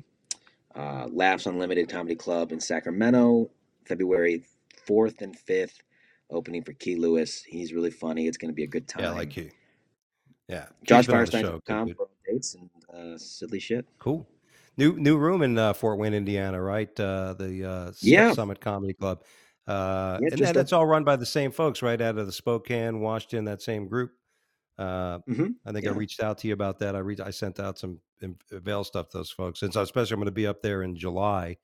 uh, Laughs Unlimited Comedy Club in Sacramento, February fourth and fifth, opening for Key Lewis. He's really funny. It's going to be a good time. Yeah, I like Key. Yeah. Josh Firestein dot com for dates and uh, silly shit. Cool. New new room in uh, Fort Wayne, Indiana, right? Uh, the uh, yeah. Summit Comedy Club. Uh, yeah, and that, a... it's all run by the same folks, right? Out of the Spokane, Washington, that same group. Uh, mm-hmm. I think yeah. I reached out to you about that. I re- I sent out some Vail stuff to those folks. Since especially I'm going to be up there in July.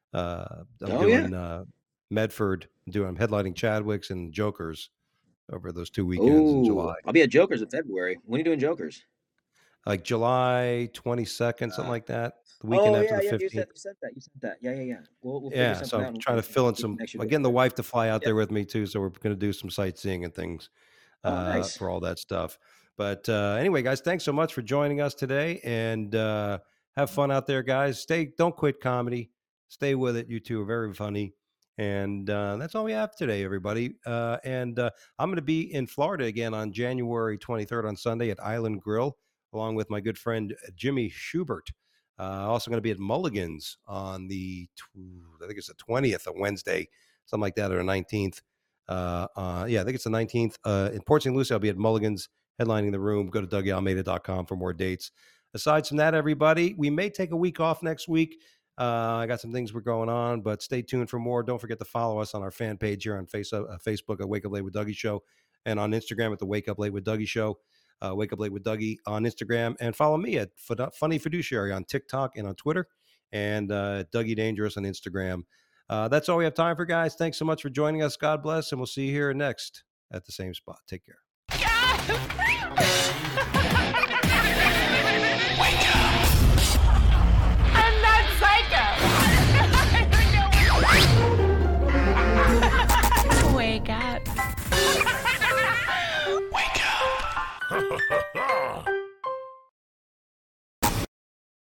Uh, I'm oh, doing yeah. uh, Medford. I'm doing I'm headlining Chadwick's and Jokers over those two weekends Ooh, in July. I'll be at Jokers in February. When are you doing Jokers? Like July twenty-second, something uh, like that. The weekend oh, after yeah, the yeah, fifteenth. You said, you said that. You said that. Yeah, yeah, yeah. We'll, we'll yeah, so I'm trying to fill in some. I'm getting the wife to fly out yeah. there with me too, so we're going to do some sightseeing and things oh, uh, nice. for all that stuff. But uh, anyway, guys, thanks so much for joining us today, and uh, have fun out there, guys. Stay, don't quit comedy. Stay with it. You two are very funny. And uh, that's all we have today, everybody. Uh, and uh, I'm going to be in Florida again on January twenty-third on Sunday at Island Grill, along with my good friend Jimmy Schubert. Uh, also going to be at Mulligan's on the, I think it's the twentieth of Wednesday, something like that, or the nineteenth. Uh, uh, yeah, I think it's the nineteenth. Uh, in Port Saint Lucie, I'll be at Mulligan's headlining the room. Go to Dougie Almeida dot com for more dates. Aside from that, everybody, we may take a week off next week. Uh, I got some things we're going on, but stay tuned for more. Don't forget to follow us on our fan page here on face, uh, Facebook at Wake Up Late with Dougie Show, and on Instagram at the Wake Up Late with Dougie Show. Uh, Wake Up Late with Dougie on Instagram, and follow me at Funny Fiduciary on TikTok and on Twitter, and uh, Dougie Dangerous on Instagram. Uh, that's all we have time for, guys. Thanks so much for joining us. God bless, and we'll see you here next at the same spot. Take care. Wake up. Wake up.